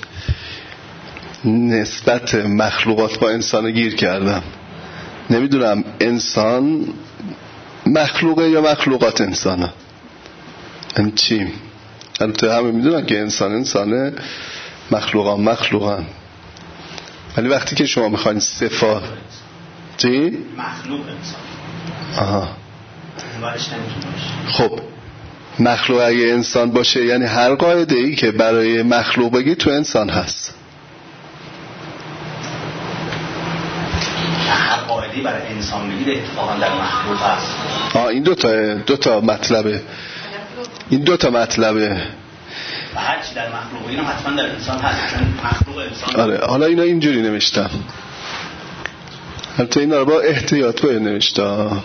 [SPEAKER 1] نسبت مخلوقات با انسان گیر کردم. نمیدونم انسان مخلوقه یا مخلوقات انسانه. این چی؟ البته همه میدونن که انسانه، مخلوقان. ولی وقتی که شما میخواین صفات چی؟
[SPEAKER 3] مخلوق انسان.
[SPEAKER 1] خب مخلوق اگه انسان باشه یعنی هر قاعده ای که برای مخلوق بگی تو انسان هست.
[SPEAKER 3] وقتی برای انسان بگید اتفاقا در مخلوق هست.
[SPEAKER 1] این دو تا مطلبه. این دو تا مطلبه.
[SPEAKER 3] و هرچی در مخلوق اینا حتما در انسان هست، چون مخلوق انسان.
[SPEAKER 1] آره حالا اینا اینجوری نوشتم، البته اینا رو با احتیاط باید نوشتم.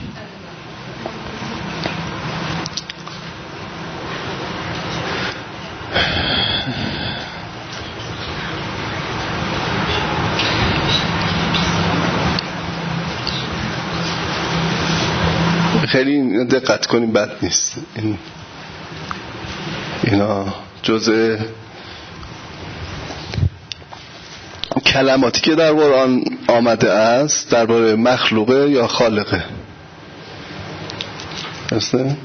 [SPEAKER 1] خیلی دقت کنیم بد نیست. اینا جزء کلماتی که در قرآن آمده است درباره مخلوقه یا خالقه. درسته؟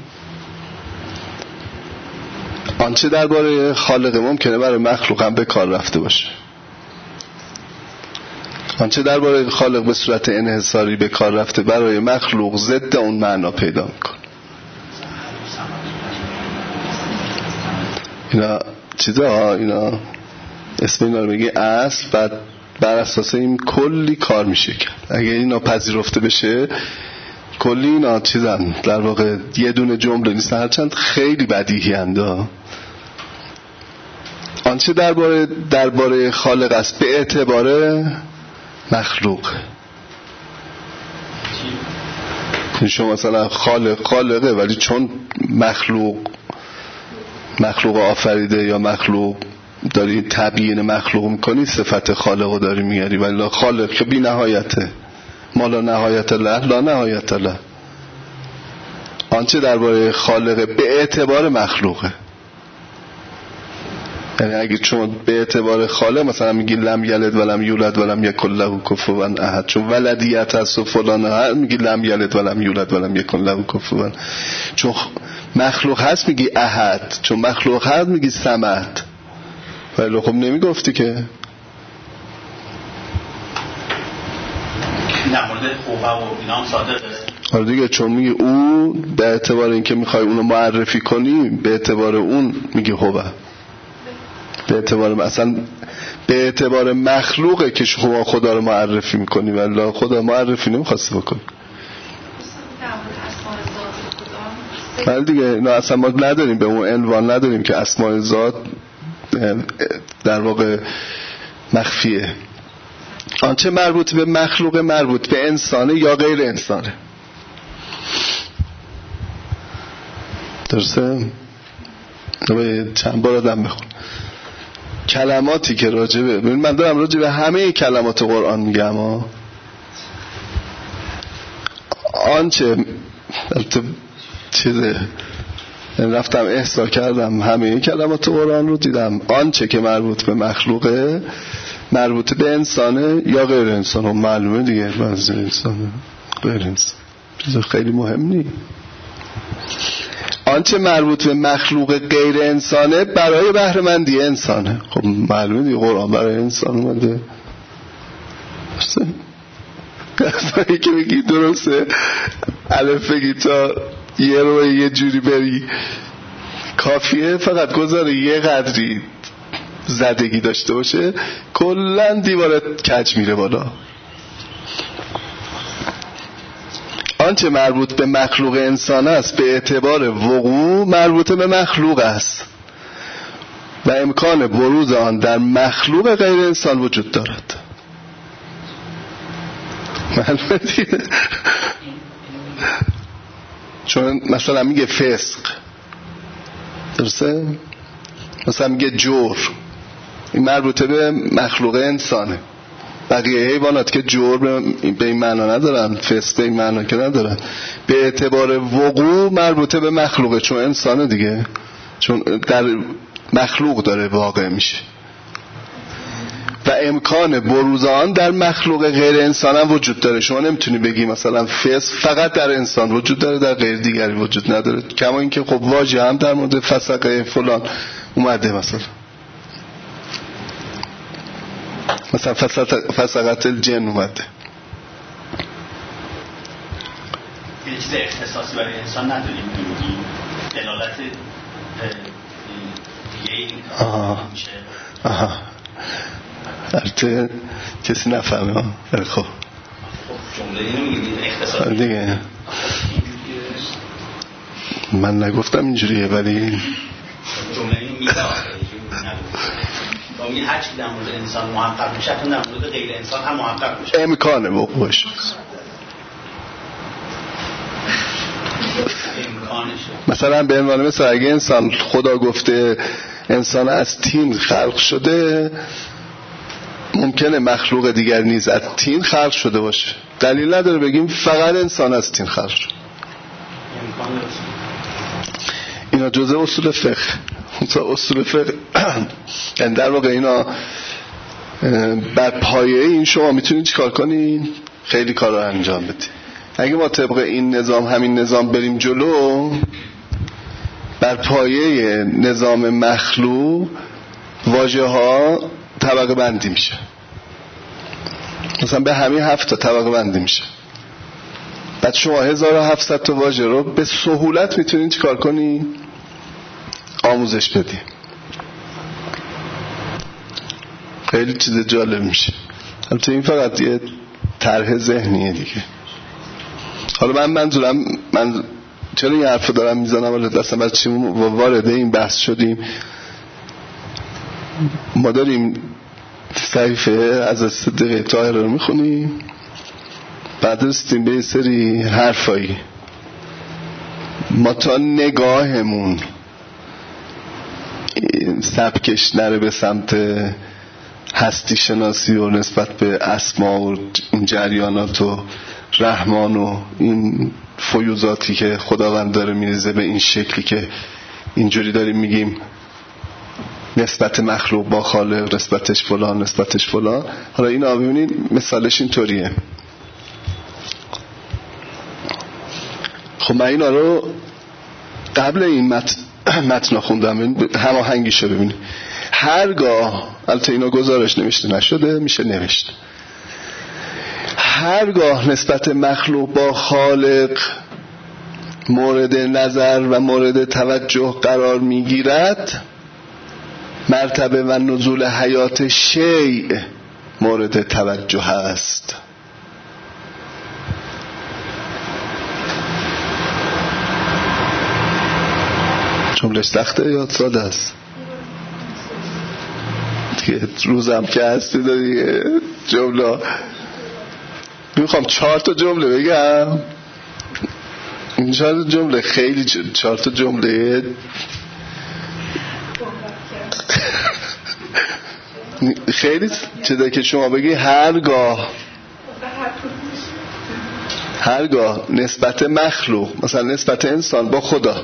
[SPEAKER 1] آنچه درباره خالقه ممکنه برای مخلوق هم به کار رفته باشه، آنچه درباره خالق به صورت انحصاری به کار رفته برای مخلوق ضد اون معنا پیدا میکنه. اینا چیزا اینا اسم اینا رو بگی اصل، بعد بر اساس این کلی کار میشه کرد. اگه اینا پذیرفته بشه کلی اینا چیزن در واقع یه دونه جمله نیست، هرچند خیلی بدیهی انده. آنچه درباره خالق است به اعتبار مخلوق. شما مثلا خالقه ولی چون مخلوق آفریده یا مخلوق داری تبیین مخلوق میکنی صفت خالق رو داری میاری، ولی خالق که بی نهایته، ما لا نهایت له لا نهایت له. آنچه درباره خالق به اعتبار مخلوقه، یعنی اگه چون به اعتبار خالق مثلا میگی لم یلد ولم یولد ولم یکن له کفوا احد، چون ولدیت هست و فلان هست میگی لم یلد ولم یولد ولم یکن له کفوا. چون مخلوق هست میگی احد، چون مخلوق هست میگی صمد. ولی خب نمیگفتی که
[SPEAKER 3] در مورد خوبه و اینا هم صادقه.
[SPEAKER 1] آره دیگه، چون میگی او به اعتبار اینکه میخوای اونو معرفی کنی به اعتبار اون میگی خوبه، به اعتبار مثلا به اعتبار مخلوقه که شما خدا رو معرفی میکنی، ولی خدا معرفی نمیخواستی بکنی. ولی دیگه اینا اصلا ما نداریم، به اون عنوان نداریم که اسماء ذات در واقع مخفیه. آنچه مربوط به مخلوق مربوط به انسانه یا غیر انسانه. درسته؟ چند بار آدم بخون کلماتی که راجبه، ببین من دارم راجبه همه کلمات قرآن میگم آنچه چیزه رفتم احصا کردم همه کلمات قرآن رو دیدم، آنچه که مربوط به مخلوقه مربوط به انسانه یا غیر انسانه. معلومه دیگه بعضی انسانه غیر انسان چیز خیلی مهم نیست. آنچه مربوط به مخلوق غیر انسانه برای بهره‌مندی انسانه. خب معلومه دیگه قرآن برای انسان اومده. درسته که بگی درسته الف بگی تا یه رو یه جوری بری کافیه، فقط گذاره یه قدری زدگی داشته باشه کلن دیوارت کج میره بالا. آنچه مربوط به مخلوق انسان است به اعتبار وقوع مربوط به مخلوق است و امکان بروز آن در مخلوق غیر انسان وجود دارد. چون مثلا میگه فسق، درسته؟ مثلا میگه جور، این مربوطه به مخلوق انسانه. بقیه حیوانات که جور به این معنا ندارن، فسق به این معنا که ندارن. به اعتبار وقوع مربوطه به مخلوقه، چون انسانه دیگه، چون در مخلوق داره واقع میشه. و امکان بروز آن در مخلوق غیر انسان هم وجود داره. شما نمیتونی بگی مثلا فسق فقط در انسان وجود داره در غیر دیگری وجود نداره، کما اینکه خب واژه هم در مورد فسق فلان اومده، مثلا فسقت الجن اومده.
[SPEAKER 3] یه چیز اختصاصی برای انسان نداریم میگی دلالت دیگه این میشه.
[SPEAKER 1] البته کسی نفهمه. خب
[SPEAKER 3] جمله اینو میگید اختصار
[SPEAKER 1] دیگه. من نگفتم اینجوریه ولی
[SPEAKER 3] جمله اینو میگه با میگه هر چی در مورد انسان محقق میشه حتی در مورد غیر انسان هم محقق میشه.
[SPEAKER 1] امکانه وقوعش مثلا به عنوان مثلا اگه انسان خدا گفته انسان از طین خلق شده، ممکنه مخلوق دیگر نیز از طین خلق شده باشه. دلیل نداره بگیم فقط انسان از طین خلق شده. اینا جزء اصول فقه. اصول فقه در واقع اینا بر پایه این شما میتونید چیکار کنین؟ خیلی کار رو انجام بدید. اگه ما طبق این نظام همین نظام بریم جلو، بر پایه نظام مخلوق واژه ها طبقه بندی میشه. مثلا به همین 7 طبقه بندی میشه. بعد شما 1700 تا واژه رو به سهولت میتونین چیکار کنین؟ آموزش بدی. خیلی چیز جالب میشه. البته این فقط یه طرح ذهنیه دیگه. حالا منظورم چرا این حرف دارم میزنم، ولی اصلا برای چی وارد این بحث شدیم؟ ما داریم صحیفه از صدیقه طاهره رو میخونیم، بعد رسیدیم به سری حرفایی. ما تا نگاهمون سبکش نره به سمت هستی شناسی و نسبت به اسما و این جریانات و رحمان و این فیوزاتی که خداوند داره میریزه به این شکلی که اینجوری داریم میگیم نسبت مخلوق با خالق، نسبتش فلان. حالا اینا ببینید مثالش اینطوریه. خب من اینا رو قبل این متن خوندم، هماهنگیشو ببینید. هرگاه، البته اینا گزارش نوشته نشده، میشه نوشت، هرگاه نسبت مخلوق با خالق مورد نظر و مورد توجه قرار میگیرد، مرتبه و نزول حیات شیء مورد توجه است. جملهش سخته یا ساده است؟ دیگه روزم که هستی دیگه جمله میخوام 4 تا جمله بگم. این 4 جمله خیلی 4 تا جمله خیلی چیزه که شما بگی هرگاه نسبت مخلوق، مثلا نسبت انسان با خدا،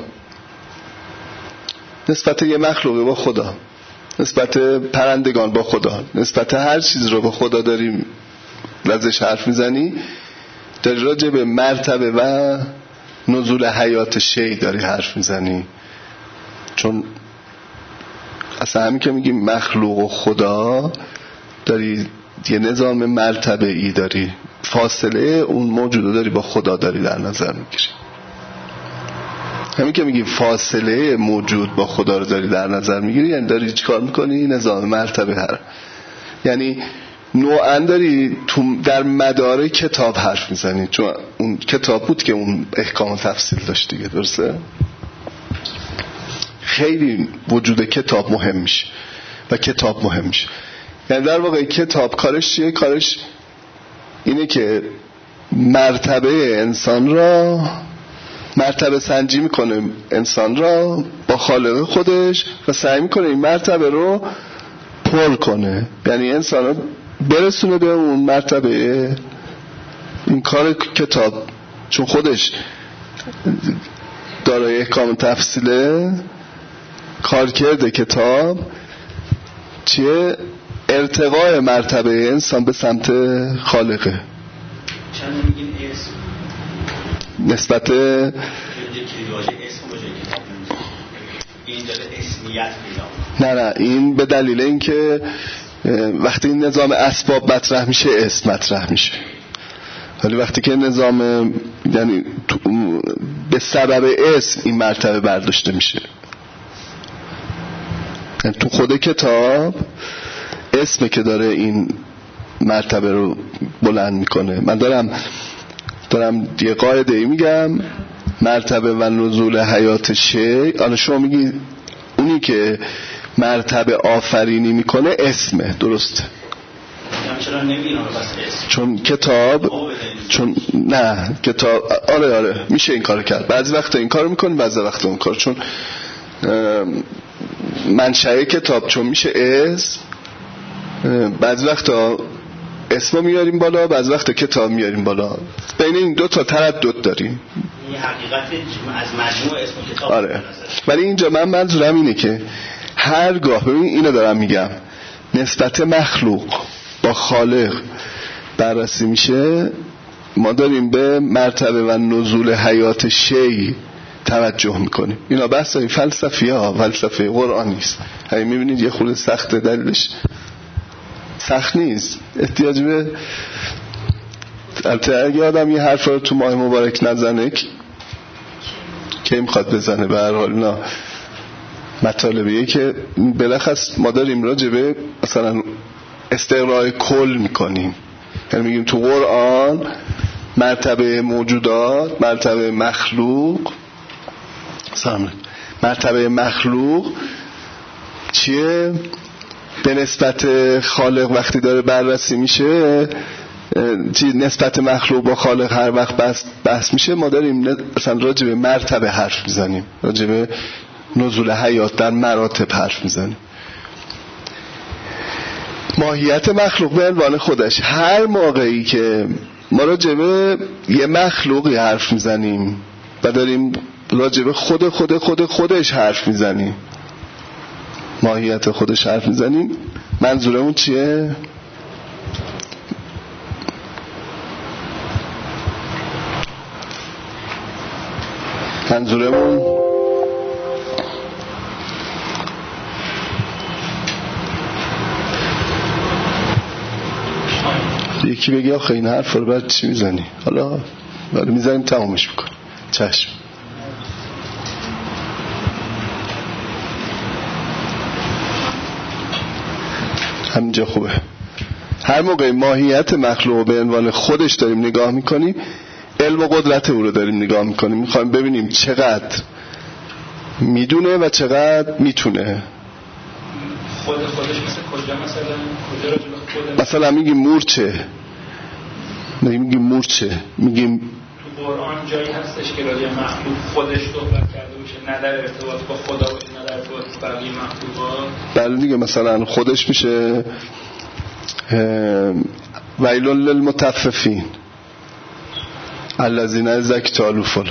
[SPEAKER 1] نسبت یه مخلوقی با خدا، نسبت پرندگان با خدا، نسبت هر چیز رو با خدا داریم ازش حرف میزنی، داری راجع به مرتبه و نزول حیات شیء داری حرف میزنی. چون اصلا همین که میگیم مخلوق و خدا، داری یه نظام مرتبه ای داری، فاصله اون موجود داری با خدا داری در نظر میگیری. همین که میگیم فاصله موجود با خدا رو داری در نظر میگیری، یعنی داری چیکار میکنی؟ نظام مرتبه هر، یعنی نوعاً داری در مدار کتاب حرف میزنی، چون اون کتاب بود که اون احکام و تفصیل داشت دیگه، درسته؟ خیلی وجود کتاب مهم میشه و کتاب مهم میشه. یعنی در واقع کتاب کارش چیه؟ کارش اینه که مرتبه انسان را مرتبه سنجی میکنه، انسان را با خالق خودش، و سعی میکنه این مرتبه رو پر کنه، یعنی انسان رو برسونه به اون مرتبه. این کار کتاب، چون خودش دارای احکام تفصیله، کار کرده کتاب چیه؟ ارتقاء مرتبه انسان به سمت خالقه.
[SPEAKER 3] چند میگیم اسم
[SPEAKER 1] نسبت
[SPEAKER 3] این داره اسمیت پیدا.
[SPEAKER 1] نه این به دلیل اینکه وقتی این نظام اسباب مطرح میشه اسم مطرح میشه، ولی وقتی که نظام یعنی به سبب اسم این مرتبه برداشته میشه. یعنی تو خود کتاب اسمه که داره این مرتبه رو بلند میکنه. من دارم یه قاعده ای میگم، مرتبه و نزول حیات شیء. حالا شما میگی اونی که مرتبه آفرینی میکنه اسمه، درسته؟
[SPEAKER 3] چرا نمیگن بس اسم؟
[SPEAKER 1] چون کتاب، چون نه کتاب، آره میشه این کار کرد. بعضی وقتا این کارو میکنیم، بعضی وقتا اون کار، چون منشأ کتاب چون میشه اسم، بعضی وقتا اسمو میاریم بالا، بعضی وقتا کتاب میاریم بالا. بین این دو تا تردد داریم.
[SPEAKER 3] این حقیقت از مجموع اسم و کتاب.
[SPEAKER 1] آره. ولی اینجا من منظورم اینه که هرگاه، ببین اینو دارم میگم، نسبت مخلوق با خالق بررسی میشه، ما داریم به مرتبه و نزول حیات شیء توجه میکنیم. اینا بحثای فلسفی ها، فلسفه قرآن نیست. همین میبینید یه خورده سخته، دلیلش سخت نیست، احتیاج به البته اگه آدم یه حرف رو تو ماه مبارک نزنه که میخواد بزنه، به هر حال اینا مطالبیه که بلخص ما داریم راجبه مثلا استقراء کل میکنیم. یعنی میگیم تو قرآن مرتبه موجودات، مرتبه مخلوق، مرتبه مخلوق چیه؟ به نسبت خالق وقتی داره بررسی میشه، نسبت مخلوق با خالق هر وقت بحث میشه، ما داریم مثلا راجع به مرتبه حرف میزنیم، راجع به نزول حیات در مراتب حرف میزنیم. ماهیت مخلوق به عنوان خودش، هر موقعی که ما راجع به یه مخلوقی حرف میزنیم و داریم راجع به خودش حرف میزنیم، ماهیت خودش حرف میزنیم، منظورمون چیه؟ منظورمون یکی بگی آخه این حرف رو بعد چی میزنی؟ حالا ولی میزنیم تمامش میکنیم. چشم. همینجا خوبه. هر موقع ماهیت مخلوق به عنوان خودش داریم نگاه میکنیم، علم و قدرت او رو داریم نگاه میکنیم، میخوایم ببینیم چقدر میدونه و چقدر میتونه.
[SPEAKER 4] خودش مثل کجا؟ کجا راجع به خود؟
[SPEAKER 1] مثلا میگیم مورچه، میگیم
[SPEAKER 4] تو قرآن جایی هستش که راجع مخلوق خودش صحبت کرده باشه، نه در ارتباط با خدا باشه، نه در ارتباط با بقیه مخلوقات؟
[SPEAKER 1] بله دیگه، مثلا خودش میشه ویل للمطففین الذین اذا اکتالوا فلان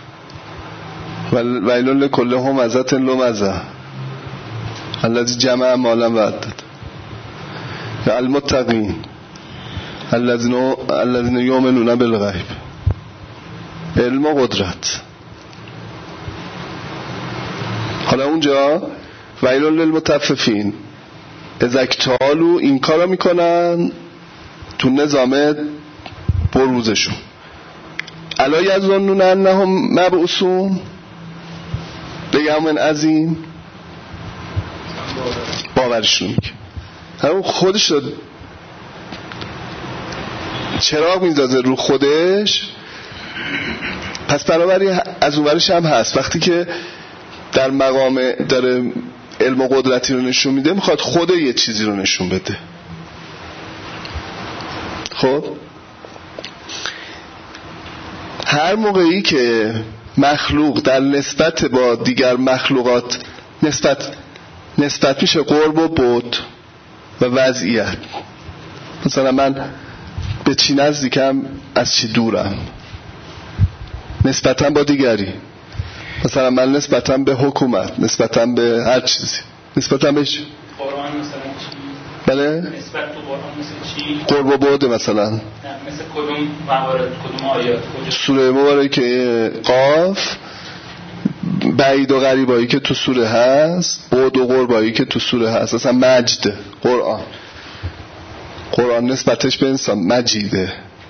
[SPEAKER 1] ویل لکل همزة لمزة الذی جمع مالا و عدد. المتقین الذین یؤمنون بالغیب. علم و قدرت. حالا اونجا ویل للمطففین اذا اکتالوا، این کارا میکنن تو نظام بروزشون. الا یظنون انهم مبعوثون لیوم عظیم، باورشون میگه. همون خودش رو چراغ میندازه رو خودش. پس برابری از اونورش هم هست، وقتی که در مقام داره علم و قدرتی رو نشون میده، میخواد خود یه چیزی رو نشون بده. خب هر موقعی که مخلوق در نسبت با دیگر مخلوقات نسبت میشه قرب و بعد و وضعیت، مثلا من به چی نزدیکم، از چی دورم، نسبتا با دیگری، مثلا من نسبتا به حکومت، نسبتا به هر چیزی، نسبتا به چی؟
[SPEAKER 4] قرآن مثلا چی؟
[SPEAKER 1] بله؟
[SPEAKER 4] نسبت تو قرآن مثل چی؟
[SPEAKER 1] قرب و بعد مثلا
[SPEAKER 4] مثل کدوم موارد، کدوم آیات؟
[SPEAKER 1] سوره مبارکه قاف، بعید و غریبایی که تو سوره هست، بعد و قربایی که تو سوره هست، اصلا مجد قرآن نسبتش به انسان مجیده.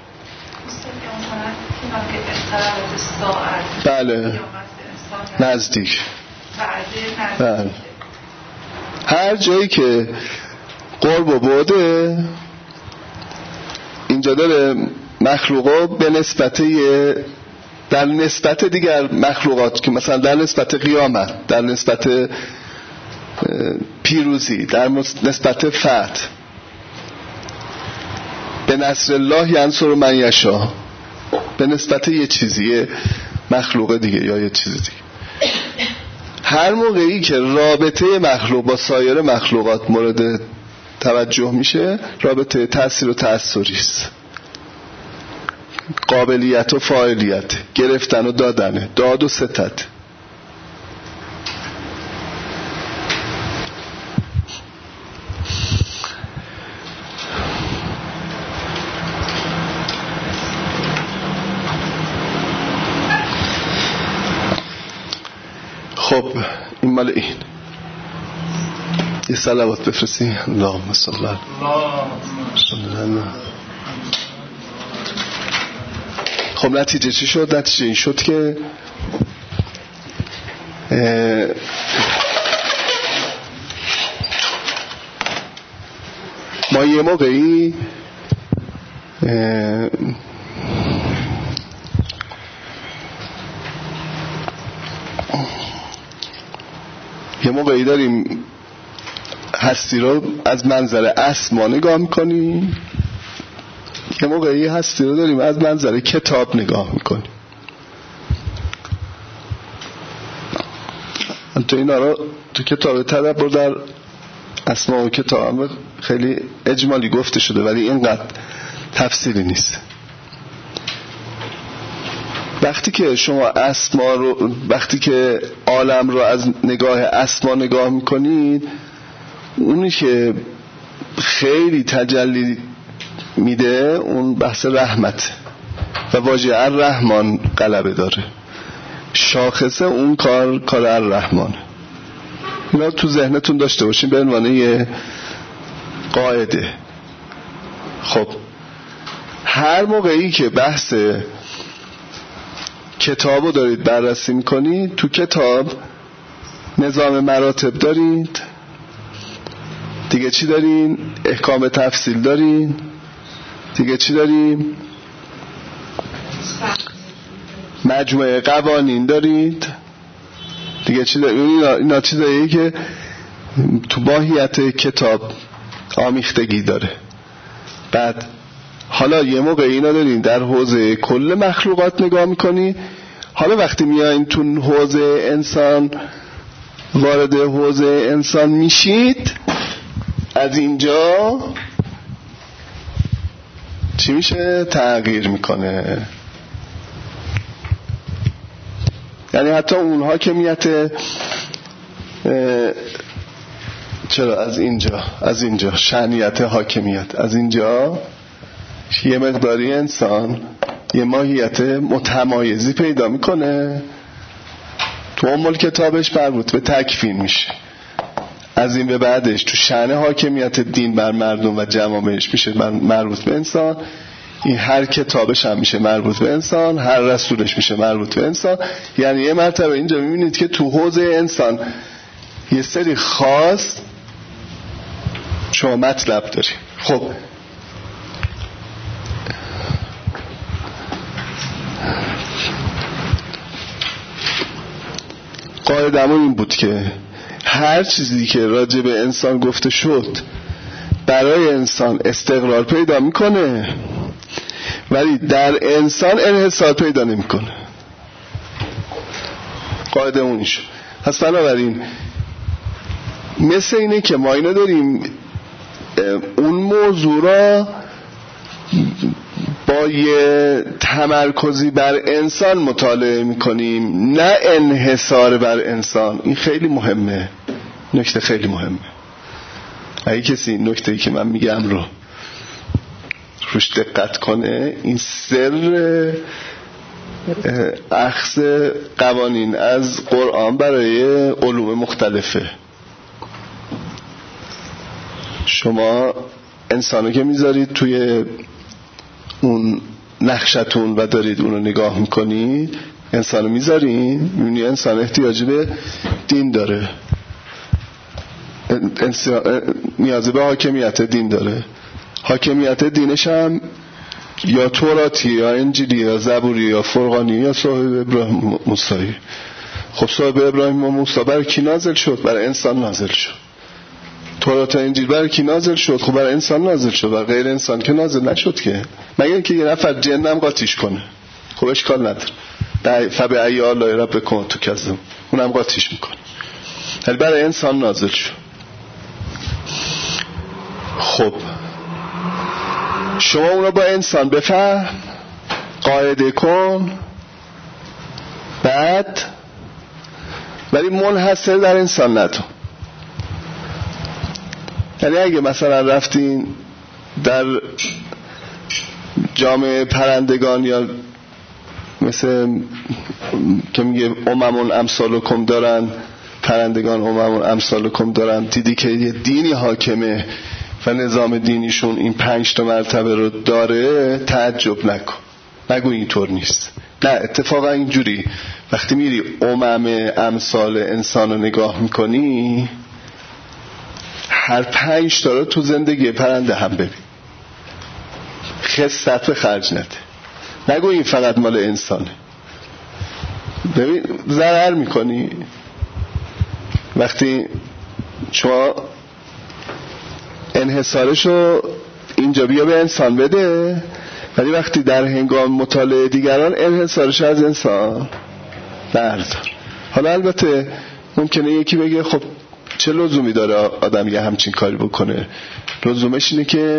[SPEAKER 1] بله نزدیک. بله هر جایی که قرب و بعده اینجا داره مخلوقا به نسبت در نسبت دیگر مخلوقات که مثلا در نسبت قیامت، در نسبت پیروزی، در نسبت فتح، به نصر الله ینصر من یشاء، به نسبت یه چیزی مخلوق دیگه یا یه چیز دیگه. هر موقعی که رابطه مخلوق با سایر مخلوقات مورد توجه میشه، رابطه تأثیر و تأثری است، قابلیت و فاعلیت، گرفتن و دادن، داد و ستد. خب این مال این. یه صلوات بفرستی. اللهم صل علی محمد. خب نتیجه چی شد؟ نتیجه این شد که ما یه موقعی داریم هستی رو از منظر اسما نگاه میکنیم، یه موقعی هستی رو داریم از منظر کتاب نگاه میکنیم. تو اینا رو تو کتاب تدبر در اسما و کتاب خیلی اجمالی گفته شده، ولی اینقدر تفصیلی نیست. وقتی که شما اسما رو، وقتی که عالم رو از نگاه اسما نگاه میکنید، اونی که خیلی تجلی میده اون بحث رحمت و واژه الرحمن غلبه داره. شاخصه اون کار الرحمن. اینا تو ذهنتون داشته باشین به عنوان یه قاعده. خب هر موقعی که بحث کتابو دارید بررسی میکنید، تو کتاب نظام مراتب دارید، دیگه چی دارین؟ احکام تفصیل دارین، دیگه چی داریم؟ مجموعه قوانین دارید، دیگه چی داریم؟ اینا چیزایی که تو ماهیت کتاب آمیختگی داره. بعد حالا یه موقع اینا دارین در حوزه کل مخلوقات نگاه میکنی. حالا وقتی میایین تو حوزه انسان، وارد حوزه انسان میشید، از اینجا چی میشه؟ تغییر میکنه. یعنی حتی اون حاکمیت چرا از اینجا شأنیت حاکمیت از اینجا یه مقداری انسان یه ماهیت متمایزی پیدا میکنه، تو ام کتابش مربوط به تکفین میشه، از این به بعدش تو شأن حاکمیت دین بر مردم و جوامعش میشه مربوط به انسان. این هر کتابش هم میشه مربوط به انسان، هر رسولش میشه مربوط به انسان. یعنی یه مرتبه اینجا میبینید که تو حوزه انسان یه سری خاص شما مطلب داری. خب قاعدمون این بود که هر چیزی که راجع به انسان گفته شد برای انسان استقرار پیدا میکنه، ولی در انسان انحصار پیدا نمیکنه. قاعده اون شد. پس بنابراین مثل اینه که ما اینو داریم اون موضوع را با یه تمرکزی بر انسان مطالعه میکنیم، نه انحصار بر انسان. این خیلی مهمه، نکته خیلی مهمه. اگه کسی این نکته‌ای که من میگم رو روش دقت کنه، این سر اخذ قوانین از قرآن برای علوم مختلفه. شما انسانو که میذارید توی اون نقشتون و دارید اونو نگاه میکنید، انسانو میذارین، میبینی انسان احتیاجی به دین داره، نیازی به حاکمیت دین داره. حاکمیت دینش هم یا توراتی یا انجیلی یا زبوری یا فرقانی یا صاحب ابراهیم موسی. خب صاحب ابراهیم و موسی برای کی نازل شد؟ برای انسان نازل شد. تورات و انجیل برای کی نازل شد؟ خب برای انسان نازل شد، برای غیر انسان که نازل نشد که، مگر اینکه یه نفر جنم قاطیش کنه. خب اشکال نداره، فبأی آلاء ربکما تکذبون، اونم قاطیش میکنه، ولی برای انسان نازل شد. خب شما اونا با انسان بفهم، قاعده کن، بعد ولی منحصر در انسان ندون. یعنی اگه مثلا رفتین در جامعه پرندگان یا مثل که میگه امم امثالکم دارن، پرندگان امم امثالکم دارن، دیدی که یه دینی حاکمه و نظام دینیشون این 5 تا مرتبه رو داره، تعجب نکن، نگو اینطور نیست. نه، اتفاقا اینجوری وقتی میری امم امثال انسان رو نگاه میکنی، هر 5 تا رو تو زندگی پرنده هم ببین، خست به خرج نده، نگو این فقط مال انسانه. ببین ضرر میکنی وقتی شما انحصارشو اینجا بیا به انسان بده، ولی وقتی در هنگام مطالعه دیگران انحصارش از انسان بردار. حالا البته ممکنه یکی بگه خب چه لزومی داره آدم یه همچین کاری بکنه؟ لزومش اینه که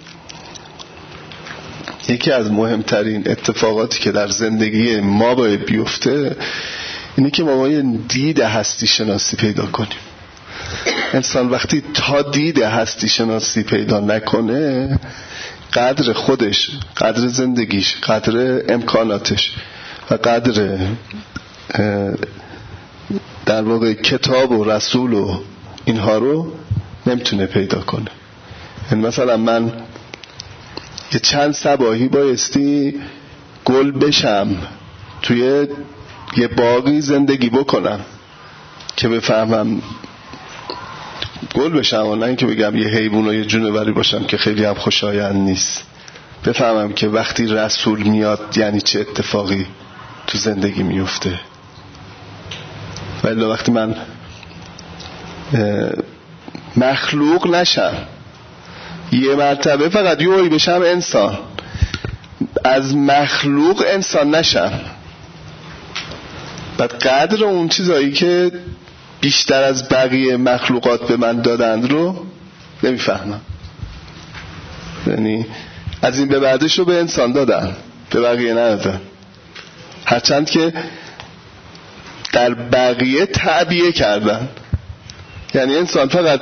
[SPEAKER 1] یکی از مهمترین اتفاقاتی که در زندگی ما باید بیفته اینه که ما باید دید هستی شناسی پیدا کنیم. انسان وقتی تا دید هستی شناسی پیدا نکنه، قدر خودش، قدر زندگیش، قدر امکاناتش و قدر در واقع کتاب و رسول و اینها رو نمیتونه پیدا کنه. یعنی مثلا من یه چند صباحی بایستی گل بشم، توی یه باغی زندگی بکنم که بفهمم گل بشم، و نه اینکه بگم یه حیوان و یه جونوری باشم که خیلی هم خوشایند نیست. بفهمم که وقتی رسول میاد یعنی چه اتفاقی تو زندگی میفته. ولی وقتی من مخلوق نشم، یه مرتبه فقط یوهی بشم انسان، از مخلوق انسان نشم، بعد قدر اون چیزایی که بیشتر از بقیه مخلوقات به من دادند رو نمیفهمم. یعنی از این به بعدش رو به انسان دادن، به بقیه ندادن، هرچند که در بقیه تعبیه کردن. یعنی انسان فقط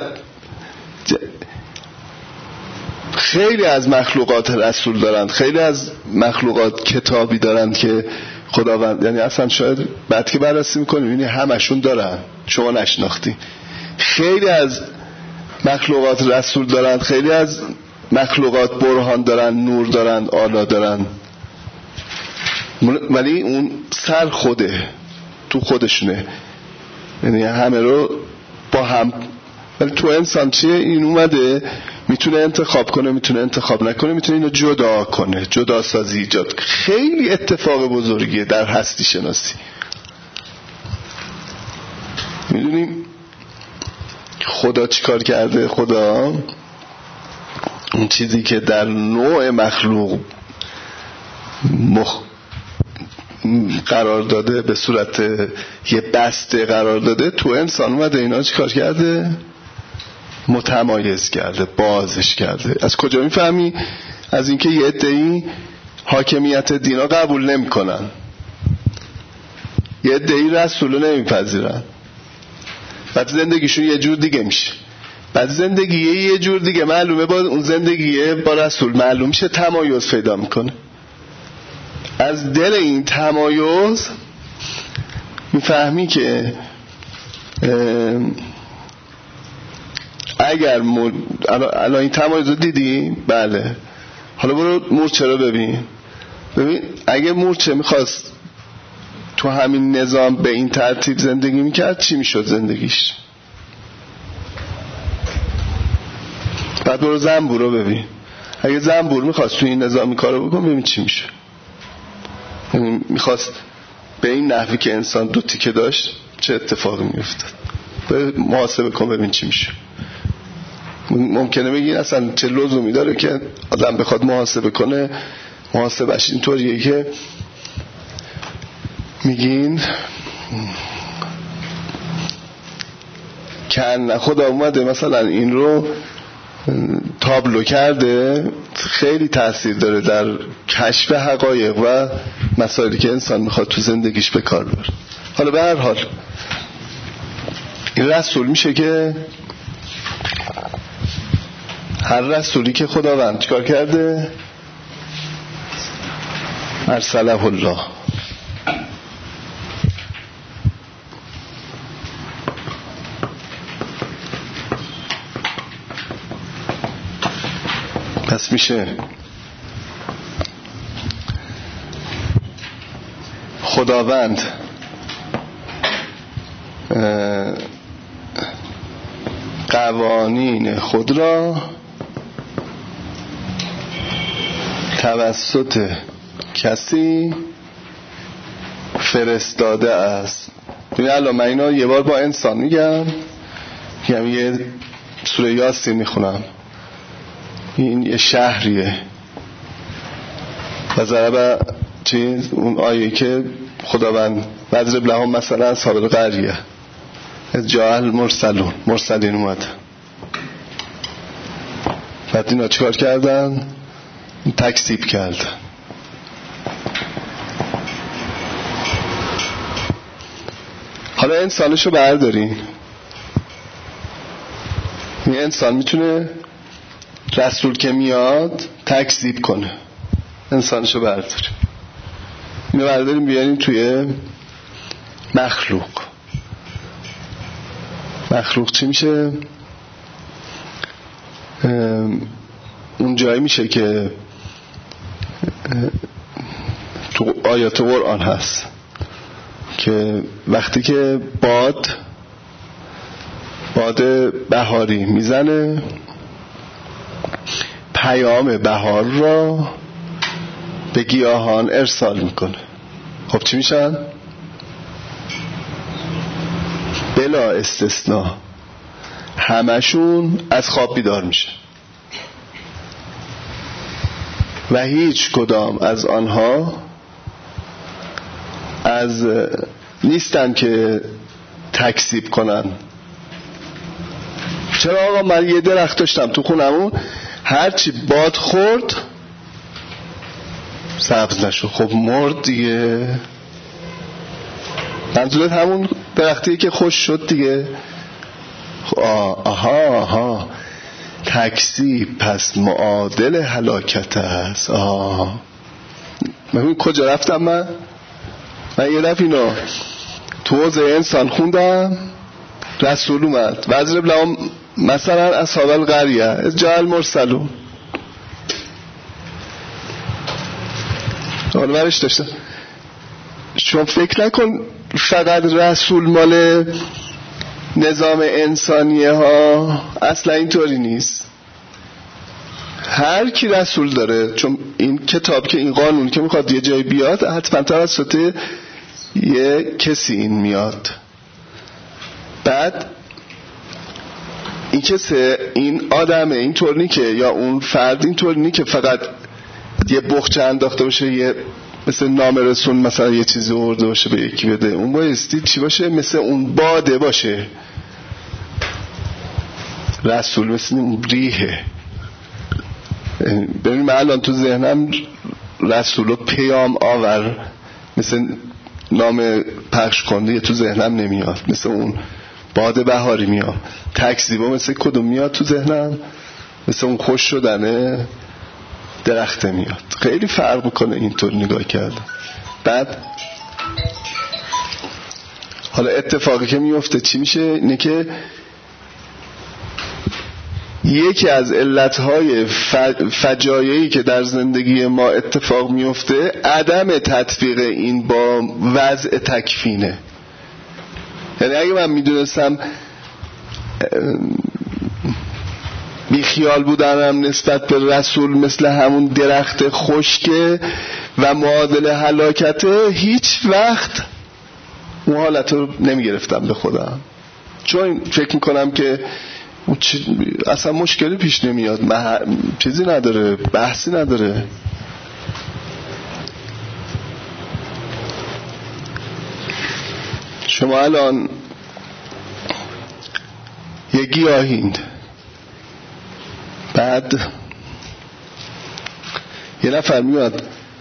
[SPEAKER 1] خیلی از مخلوقات رسول دارند، خیلی از مخلوقات کتابی دارند که خداوند، یعنی اصلا شاید بعد که بررسی میکنیم یعنی همشون دارن، شما نشناختی. خیلی از مخلوقات رسول دارند، خیلی از مخلوقات برهان دارن، نور دارن، آلا دارن، ولی اون سر خوده، تو خودشونه، یعنی همه رو با هم. ولی تو انسان چیه؟ این اومده میتونه انتخاب کنه، میتونه انتخاب نکنه، میتونه اینو جدا کنه، جدا سازی ایجاد. خیلی اتفاق بزرگیه در هستی شناسی. میدونیم خدا چیکار کرده؟ خدا اون چیزی که در نوع مخلوق قرار داده، به صورت یه بسته قرار داده، تو انسان اومده اینا چیکار کرده؟ متمایز کرده، بازش کرده. از کجا میفهمی؟ از اینکه یه عده‌ای حاکمیت دینا قبول نمی‌کنن، یه عده‌ای رسولو نمیپذیرن، بعد زندگیشون یه جور دیگه میشه، بعد زندگی یه جور دیگه معلومه، با اون زندگی با رسول معلوم میشه، تمایز پیدا میکنه. از دل این تمایز میفهمی که اگر الان این تمایز رو دیدی، بله، حالا برو مورچه رو ببین. اگه مورچه میخواست تو همین نظام به این ترتیب زندگی میکرد، چی میشد زندگیش؟ بعد برو زنبور رو ببین. اگه زنبور میخواست تو این نظام کارو بکن ببین چی میشه. یعنی میخواست به این نحوی که انسان دو تیکه داشت چه اتفاقی میافتاد. محاسبه کن ببین چی میشه. ممکنه بگین اصلا چه لزومی داره که آدم بخواد محاسبه کنه. محاسبش اینطوریه که میگین که خدا اومده مثلا این رو تابلو کرده، خیلی تاثیر داره در کشف حقایق و مسائلی که انسان میخواد تو زندگیش به کار ببره. حالا به هر حال این رسول میشه که هر رسولی که خداوند چیکار کرده؟ ارسله الله. پس میشه خداوند قوانین خود را توسط کسی فرستاده است. ببین الان من اینا یه بار با انسان میگم یه سوره یاسین میخونم، این یه شهریه و ضرب چیز اون آیه که خداوند وضرب لهم مثلا اصحاب القریه از جاء مرسلین اومد. بعد اینا چیکار کردن؟ تکذیب کردن. حالا انسانشو بردارین، این انسان میتونه رسول که میاد تکذیب کنه. انسانشو برداریم، اینو برداریم بیاریم توی مخلوق چی میشه؟ اون جایی میشه که تو آیات قرآن هست که وقتی که باد بهاری میزنه پیام بهار را به گیاهان ارسال میکنه. خب چی میشن؟ بلا استثناء همشون از خواب بیدار میشه و هیچ کدام از آنها از نیستن که تکذیب کنن. چرا آقا من یه درخت داشتم تو خونمون هرچی باد خورد سبز نشد، خب مرد دیگه. منظورت همون درختیه که خوش شد دیگه. آها تکذیب پس معادل هلاکت است. ببین کجا رفتم من یه دفعه اینو تو حوزه انسان خوندم، رسول اومد وضرب لهم مثلا اصحاب القریه از جاء المرسلون. حالا برش داشتم شما فکر نکن فقط رسول مال نظام انسانیه ها، اصلا اینطوری نیست. هر کی رسول داره، چون این کتاب که این قانون که میخواد یه جای بیاد حتما توسط یه کسی این میاد. بعد این کسی این آدمه اینطور نی که یا اون فرد اینطور نی که فقط یه بخچه انداخته باشه، یه مثل نام رسول مثلا یه چیزی ورده باشه به یکی بده. اون بایستی چی باشه؟ مثل اون باده باشه. رسول مثل اون ریحه. ببین من الان تو ذهنم رسول و پیام آور مثل نام پخش کنده تو ذهنم نمیاد، مثل اون باد بهاری میاد. تکذیبا مثل کدوم میاد تو ذهنم؟ مثل اون خوش شدنه درخت میاد. خیلی فرق میکنه اینطور نگاه کردن. بعد حالا اتفاقی که میفته چی میشه؟ اینه که یکی از علتهای فجایعی که در زندگی ما اتفاق میفته عدم تطبیق این با وضع تکفینه. یعنی اگه من میدونستم بیخیال بودنم نسبت به رسول مثل همون درخت خشکه و معادل هلاکته، هیچ وقت اون حالت رو نمیگرفتم به خودم، چون فکر میکنم که اصلا مشکلی پیش نمیاد، چیزی نداره، بحثی نداره. شما الان یه گیاهیند، بعد یه نفر میاد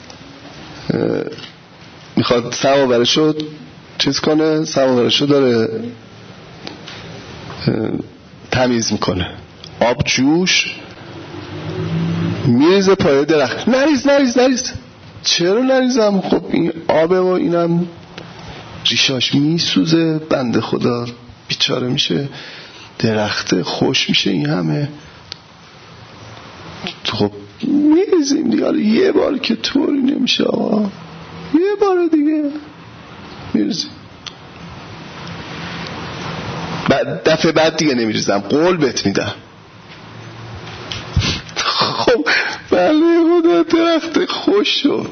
[SPEAKER 1] میخواد سماورشو چیز کنه، سماورشو داره تمیز میکنه، آب جوش میریزه پای درخت. نریز. چرا نریزم؟ خب این آبه و اینم ریشاش میسوزه، بنده خدا بیچاره میشه، درخت خوش میشه، این همه. خب میریزیم دیگه، یه بار که طوری نمیشه آقا، یه بار دیگه میریزیم، دفعه بعد دیگه نمیریزم، قول بهت میدم. خب بله خدا درخت خوش شد.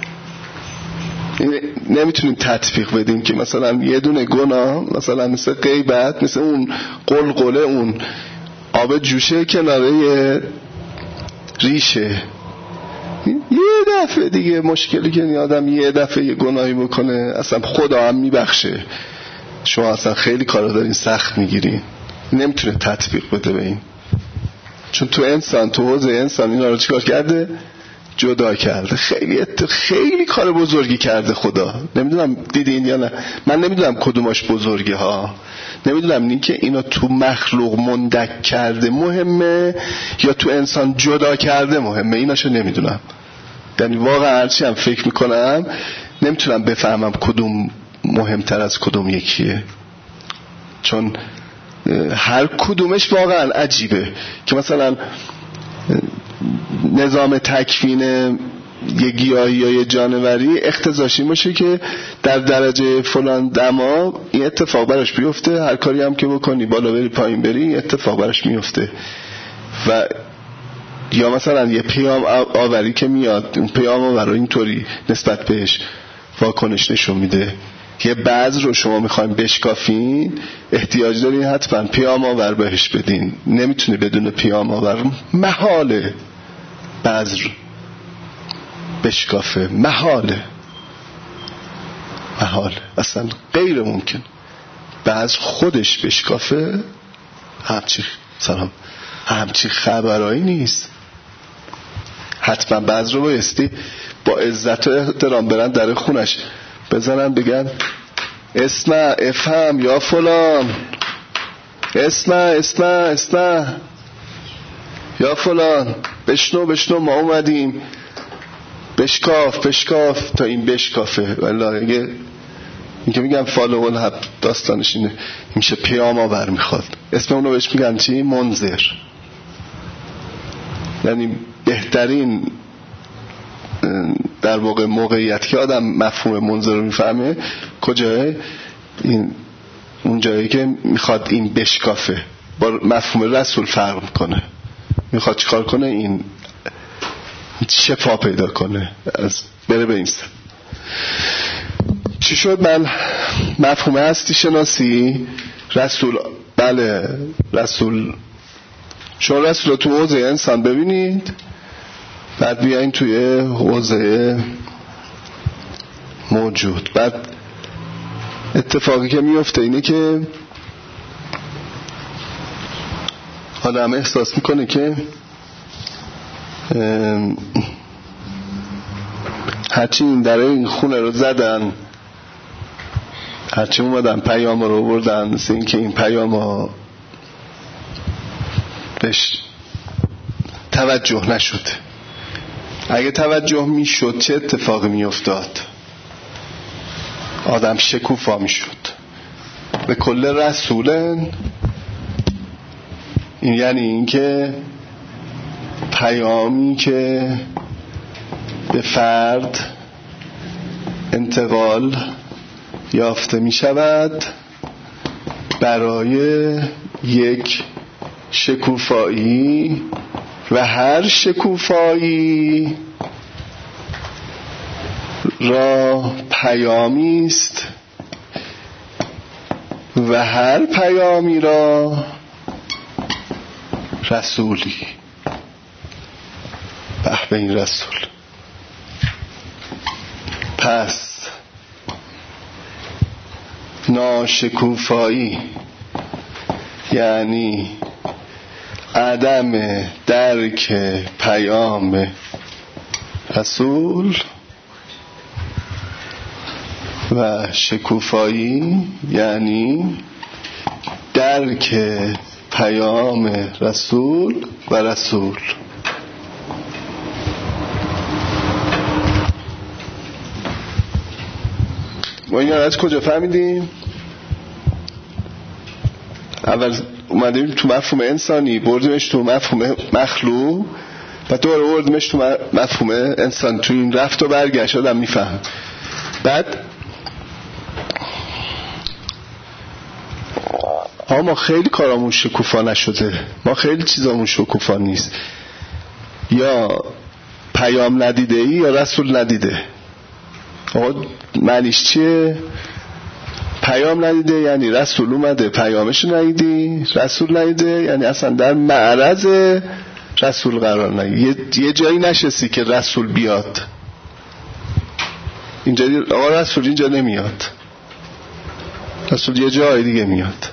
[SPEAKER 1] نمیتونیم تطبیق بدیم که مثلا یه دونه گناه، مثلا مثل غیبت، مثل اون قلقله، اون آب جوشه کناره ریشه، یه دفعه دیگه مشکلی که آدم یه دفعه یه گناهی بکنه اصلا خدا هم میبخشه. شما اصلا خیلی کارا دارین سخت میگیرین، نمیتونه تطبیق بده به این، چون تو انسان، تو حوزه انسان اینا رو چیکار کرده؟ جدا کرده. خیلی کار بزرگی کرده خدا. نمیدونم دیدین یا نه، من نمیدونم کدوماش بزرگه ها، نمیدونم این که اینا تو مخلوق مندک کرده مهمه یا تو انسان جدا کرده مهمه، ایناشو نمیدونم. یعنی واقعا هرچی هم فکر میکنم نمیتونم بفهمم کدوم مهمتر از کدوم یکیه، چون هر کدومش واقعا عجیبه. که مثلا نظام تکوین یه گیاهی یا یه جانوری اختزاشی باشه که در درجه فلان دما این اتفاق براش بیفته، هر کاری هم که بکنی بالا بری پایین بری این اتفاق براش میفته. و یا مثلا یه پیام آوری که میاد، اون پیام آور اینطوری نسبت بهش واکنش نشون میده. یه بذر رو شما میخواین بشکافین، احتیاج دارین حتما پیام آور بهش بدین، نمیتونه بدون پیام آور، محاله بذر بشکافه، محاله اصلا غیر ممکن. بذر خودش بشکافه همچی خبرایی نیست. حتما بذر رو بایستی با عزت و احترام برن در خونش بزنن بگن اسمع افهم یا فلان، اسمع یا فلان، بشنو ما اومدیم، بشکاف تا این بشکافه. والله اگه این که میگم فالو الحب داستانش اینه، میشه پیام آور میخواد، اسم اونو بهش میگن چی؟ منذر. یعنی بهترین در واقع موقعیت که آدم مفهوم منذر رو میفهمه کجاه؟ این اون جایی که میخواد این بشکافه، با مفهوم رسول فرق میکنه. میخواد چیکار کنه؟ این شفا پیدا کنه، از بره به این سن. چی شد؟ من مفهوم هستی شناسی رسول، بله رسول، شما رسول رو تو حوزه انسان ببینید، بعد بیاین توی حوزه موجود. بعد اتفاقی که میفته اینه که آدم احساس میکنه که هرچی این در این خونه رو زدن، هرچی اومدن پیام رو بردن، مثل این که این پیام ها بهش توجه نشده. اگه توجه میشد چه اتفاقی میافتاد؟ آدم شکوفا میشد. به کل رسولن این یعنی این که پیامی که به فرد انتقال یافته می شود برای یک شکوفایی و هر شکوفایی را پیامی است و هر پیامی را رسولی. به این رسول. پس ناشکوفایی یعنی عدم درک پیام رسول و شکوفایی یعنی درک پیام رسول و رسول. ما این از کجا فهمیدیم؟ اول اومدیم تو مفهوم انسانی، بردیمش تو مفهوم مخلوق و دوباره بردیمش تو مفهوم انسان. تو این رفت و برگشت آدم میفهم. بعد ما خیلی کارامون شکوفا نشده، ما خیلی چیزامون شکوفا نیست. یا پیام ندیده ای یا رسول ندیده. معنیش چیه؟ پیام ندیده یعنی رسول اومده پیامشو ندیدی، رسول ندیده یعنی اصلا در معرض رسول قرار نگیری، یه جایی نشستی که رسول بیاد. اینجا آقا رسول اینجا نمیاد، رسول یه جای دیگه میاد.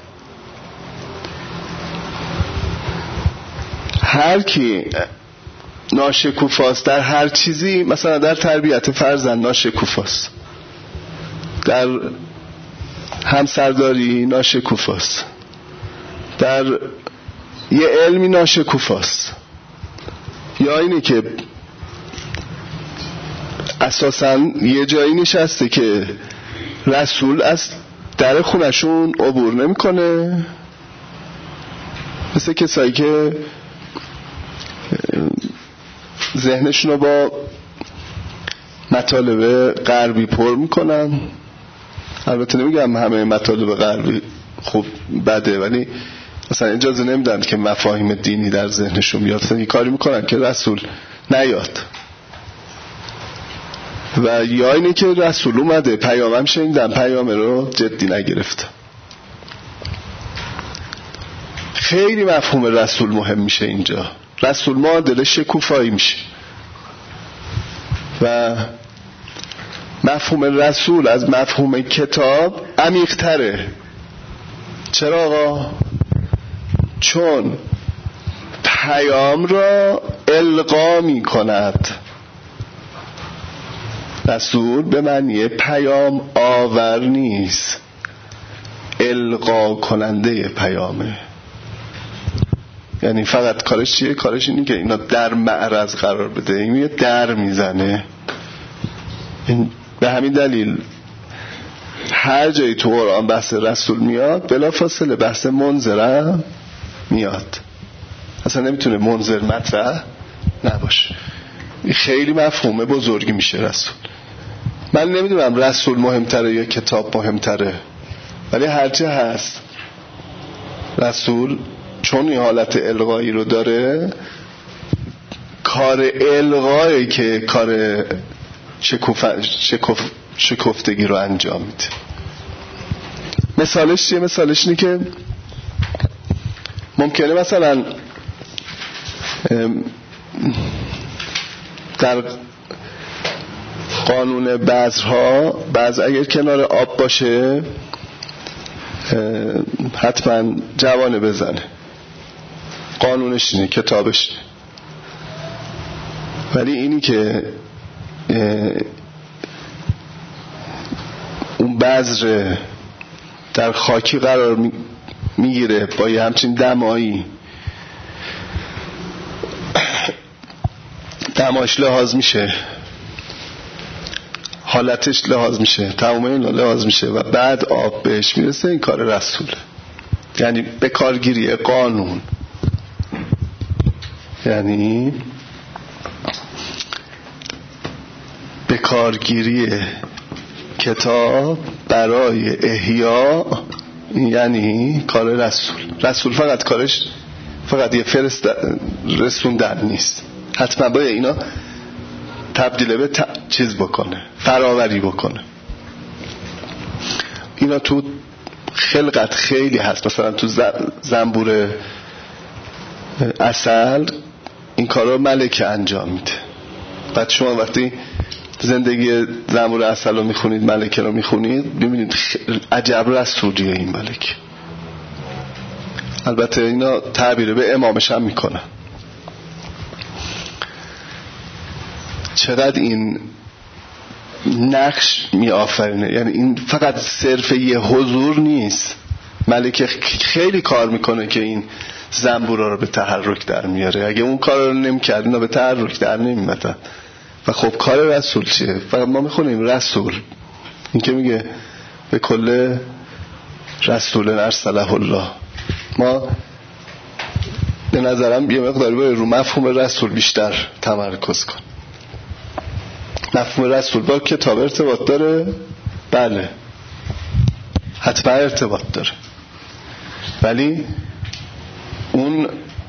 [SPEAKER 1] هر کی ناشکوفاست در هر چیزی، مثلا در تربیت فرزند ناشکوفاست، در همسرداری ناشکوفاست، در یه علمی ناشکوفاست، یا اینه که اساساً یه جایی نشسته که رسول از در خونشون عبور نمیکنه، مثل کسایی که ذهنشون رو با مطالب غربی پر میکنن. البته نمیگم همه مطالب غربی خوب بده، ولی مثلا اجازه نمیدن که مفاهیم دینی در ذهنشون بیاد، یه کاری میکنن که رسول نیاد. و یا اینه که رسول اومده پیامم شنیدن، پیام رو جدی نگرفت. خیلی مفهوم رسول مهم میشه اینجا. رسول معادل شکوفایی میشه و مفهوم رسول از مفهوم کتاب عمیق تره. چرا آقا؟ چون پیام را القا می کند. رسول به معنی پیام آور نیست، القا کننده پیامه. یعنی فقط کارش چیه؟ کارش اینه که اینا در معرض قرار بده، این یه در میزنه. به همین دلیل هر جایی تو قرآن بحث رسول میاد بلافاصله بحث منذرم میاد. اصلا نمیتونه منذر مطرح نباشه. این خیلی مفهومه بزرگی میشه رسول. من نمیدونم رسول مهمتره یا کتاب مهمتره، ولی هرچه هست رسول چون این حالت القایی رو داره، کار القایی که کار شکفتگی رو انجام میده. مثالش چیه؟ مثالش اینه که ممکنه مثلا در قانون بذرها بذر اگر کنار آب باشه حتما جوانه بزنه، قانونش اینه، کتابش اینه. ولی اینی که اون بذر در خاکی قرار میگیره با یه همچین دمایی، دماش لحاظ میشه، حالتش لحاظ میشه، تمام این لحاظ میشه و بعد آب بهش میرسه، این کار رسوله. یعنی به کارگیری قانون، یعنی به کارگیری کتاب برای احیا، یعنی کار رسول. رسول فقط کارش فقط یه رسوندن نیست، حتما باید اینا تبدیل به چیز بکنه، فراوری بکنه. اینا تو خلقت خیلی هست. مثلا تو زنبور عسل این کارا ملکه انجام میده. بعد شما وقتی زندگی زنبور عسل رو میخونید، ملکه رو میخونید، ببینید عجب رسولیه این ملکه. البته اینا تعبیر به امامش هم میکنن. چقدر این نقش میآفرینه. یعنی این فقط صرف یه حضور نیست، ملکه خیلی کار میکنه که این زنبورا رو به تحرک در میاره. اگه اون کار رو نمیکرد اینا به تحرک در نمیمدن. و خب کار رسول چیه؟ فقط ما میخونیم رسول، این که میگه به کل رسول ارسله الله. ما به نظرم یه مقداری باید رو مفهوم رسول بیشتر تمرکز کن. مفهوم رسول با کتاب ارتباط داره؟ بله، حتما ارتباط داره، ولی اون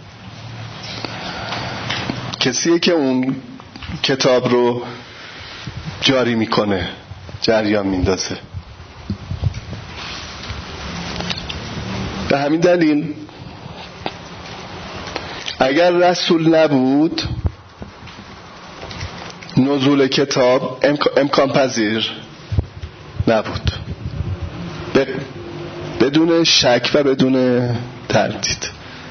[SPEAKER 1] کسیه که اون کتاب رو جاری میکنه، جریان میندازه. به همین دلیل اگر رسول نبود نزول کتاب امکان پذیر نبود، بدون شک و بدون تردید.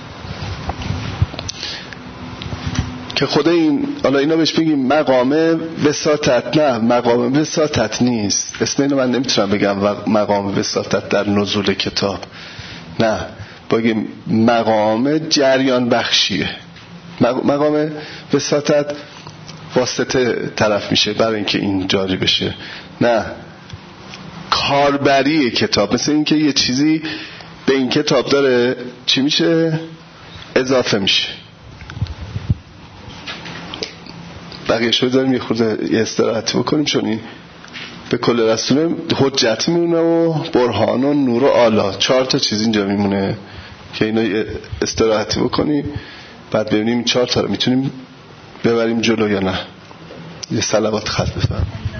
[SPEAKER 1] که خود این حالا اینا بهش بگیم مقام وساطت، نه مقام وساطت نیست. اسم اینو من نمیتونم بگم مقام وساطت در نزول کتاب، نه، بگیم مقام جریان بخشیه. مقام وساطت واسطه طرف میشه برای اینکه این جاری بشه، نه کاربری کتاب. مثل اینکه یه چیزی به این کتاب داره چی میشه؟ اضافه میشه. بقیه شو داریم یه خورده استراحتی بکنیم، چون این به کل رسول حجت میمونه و برهان و نور و آلا، 4 تا چیز اینجا میمونه که اینا استراحتی بکنیم، بعد ببینیم 4 تا رو میتونیم ببریم جلو یا نه. یه صلوات خط بفرمایید.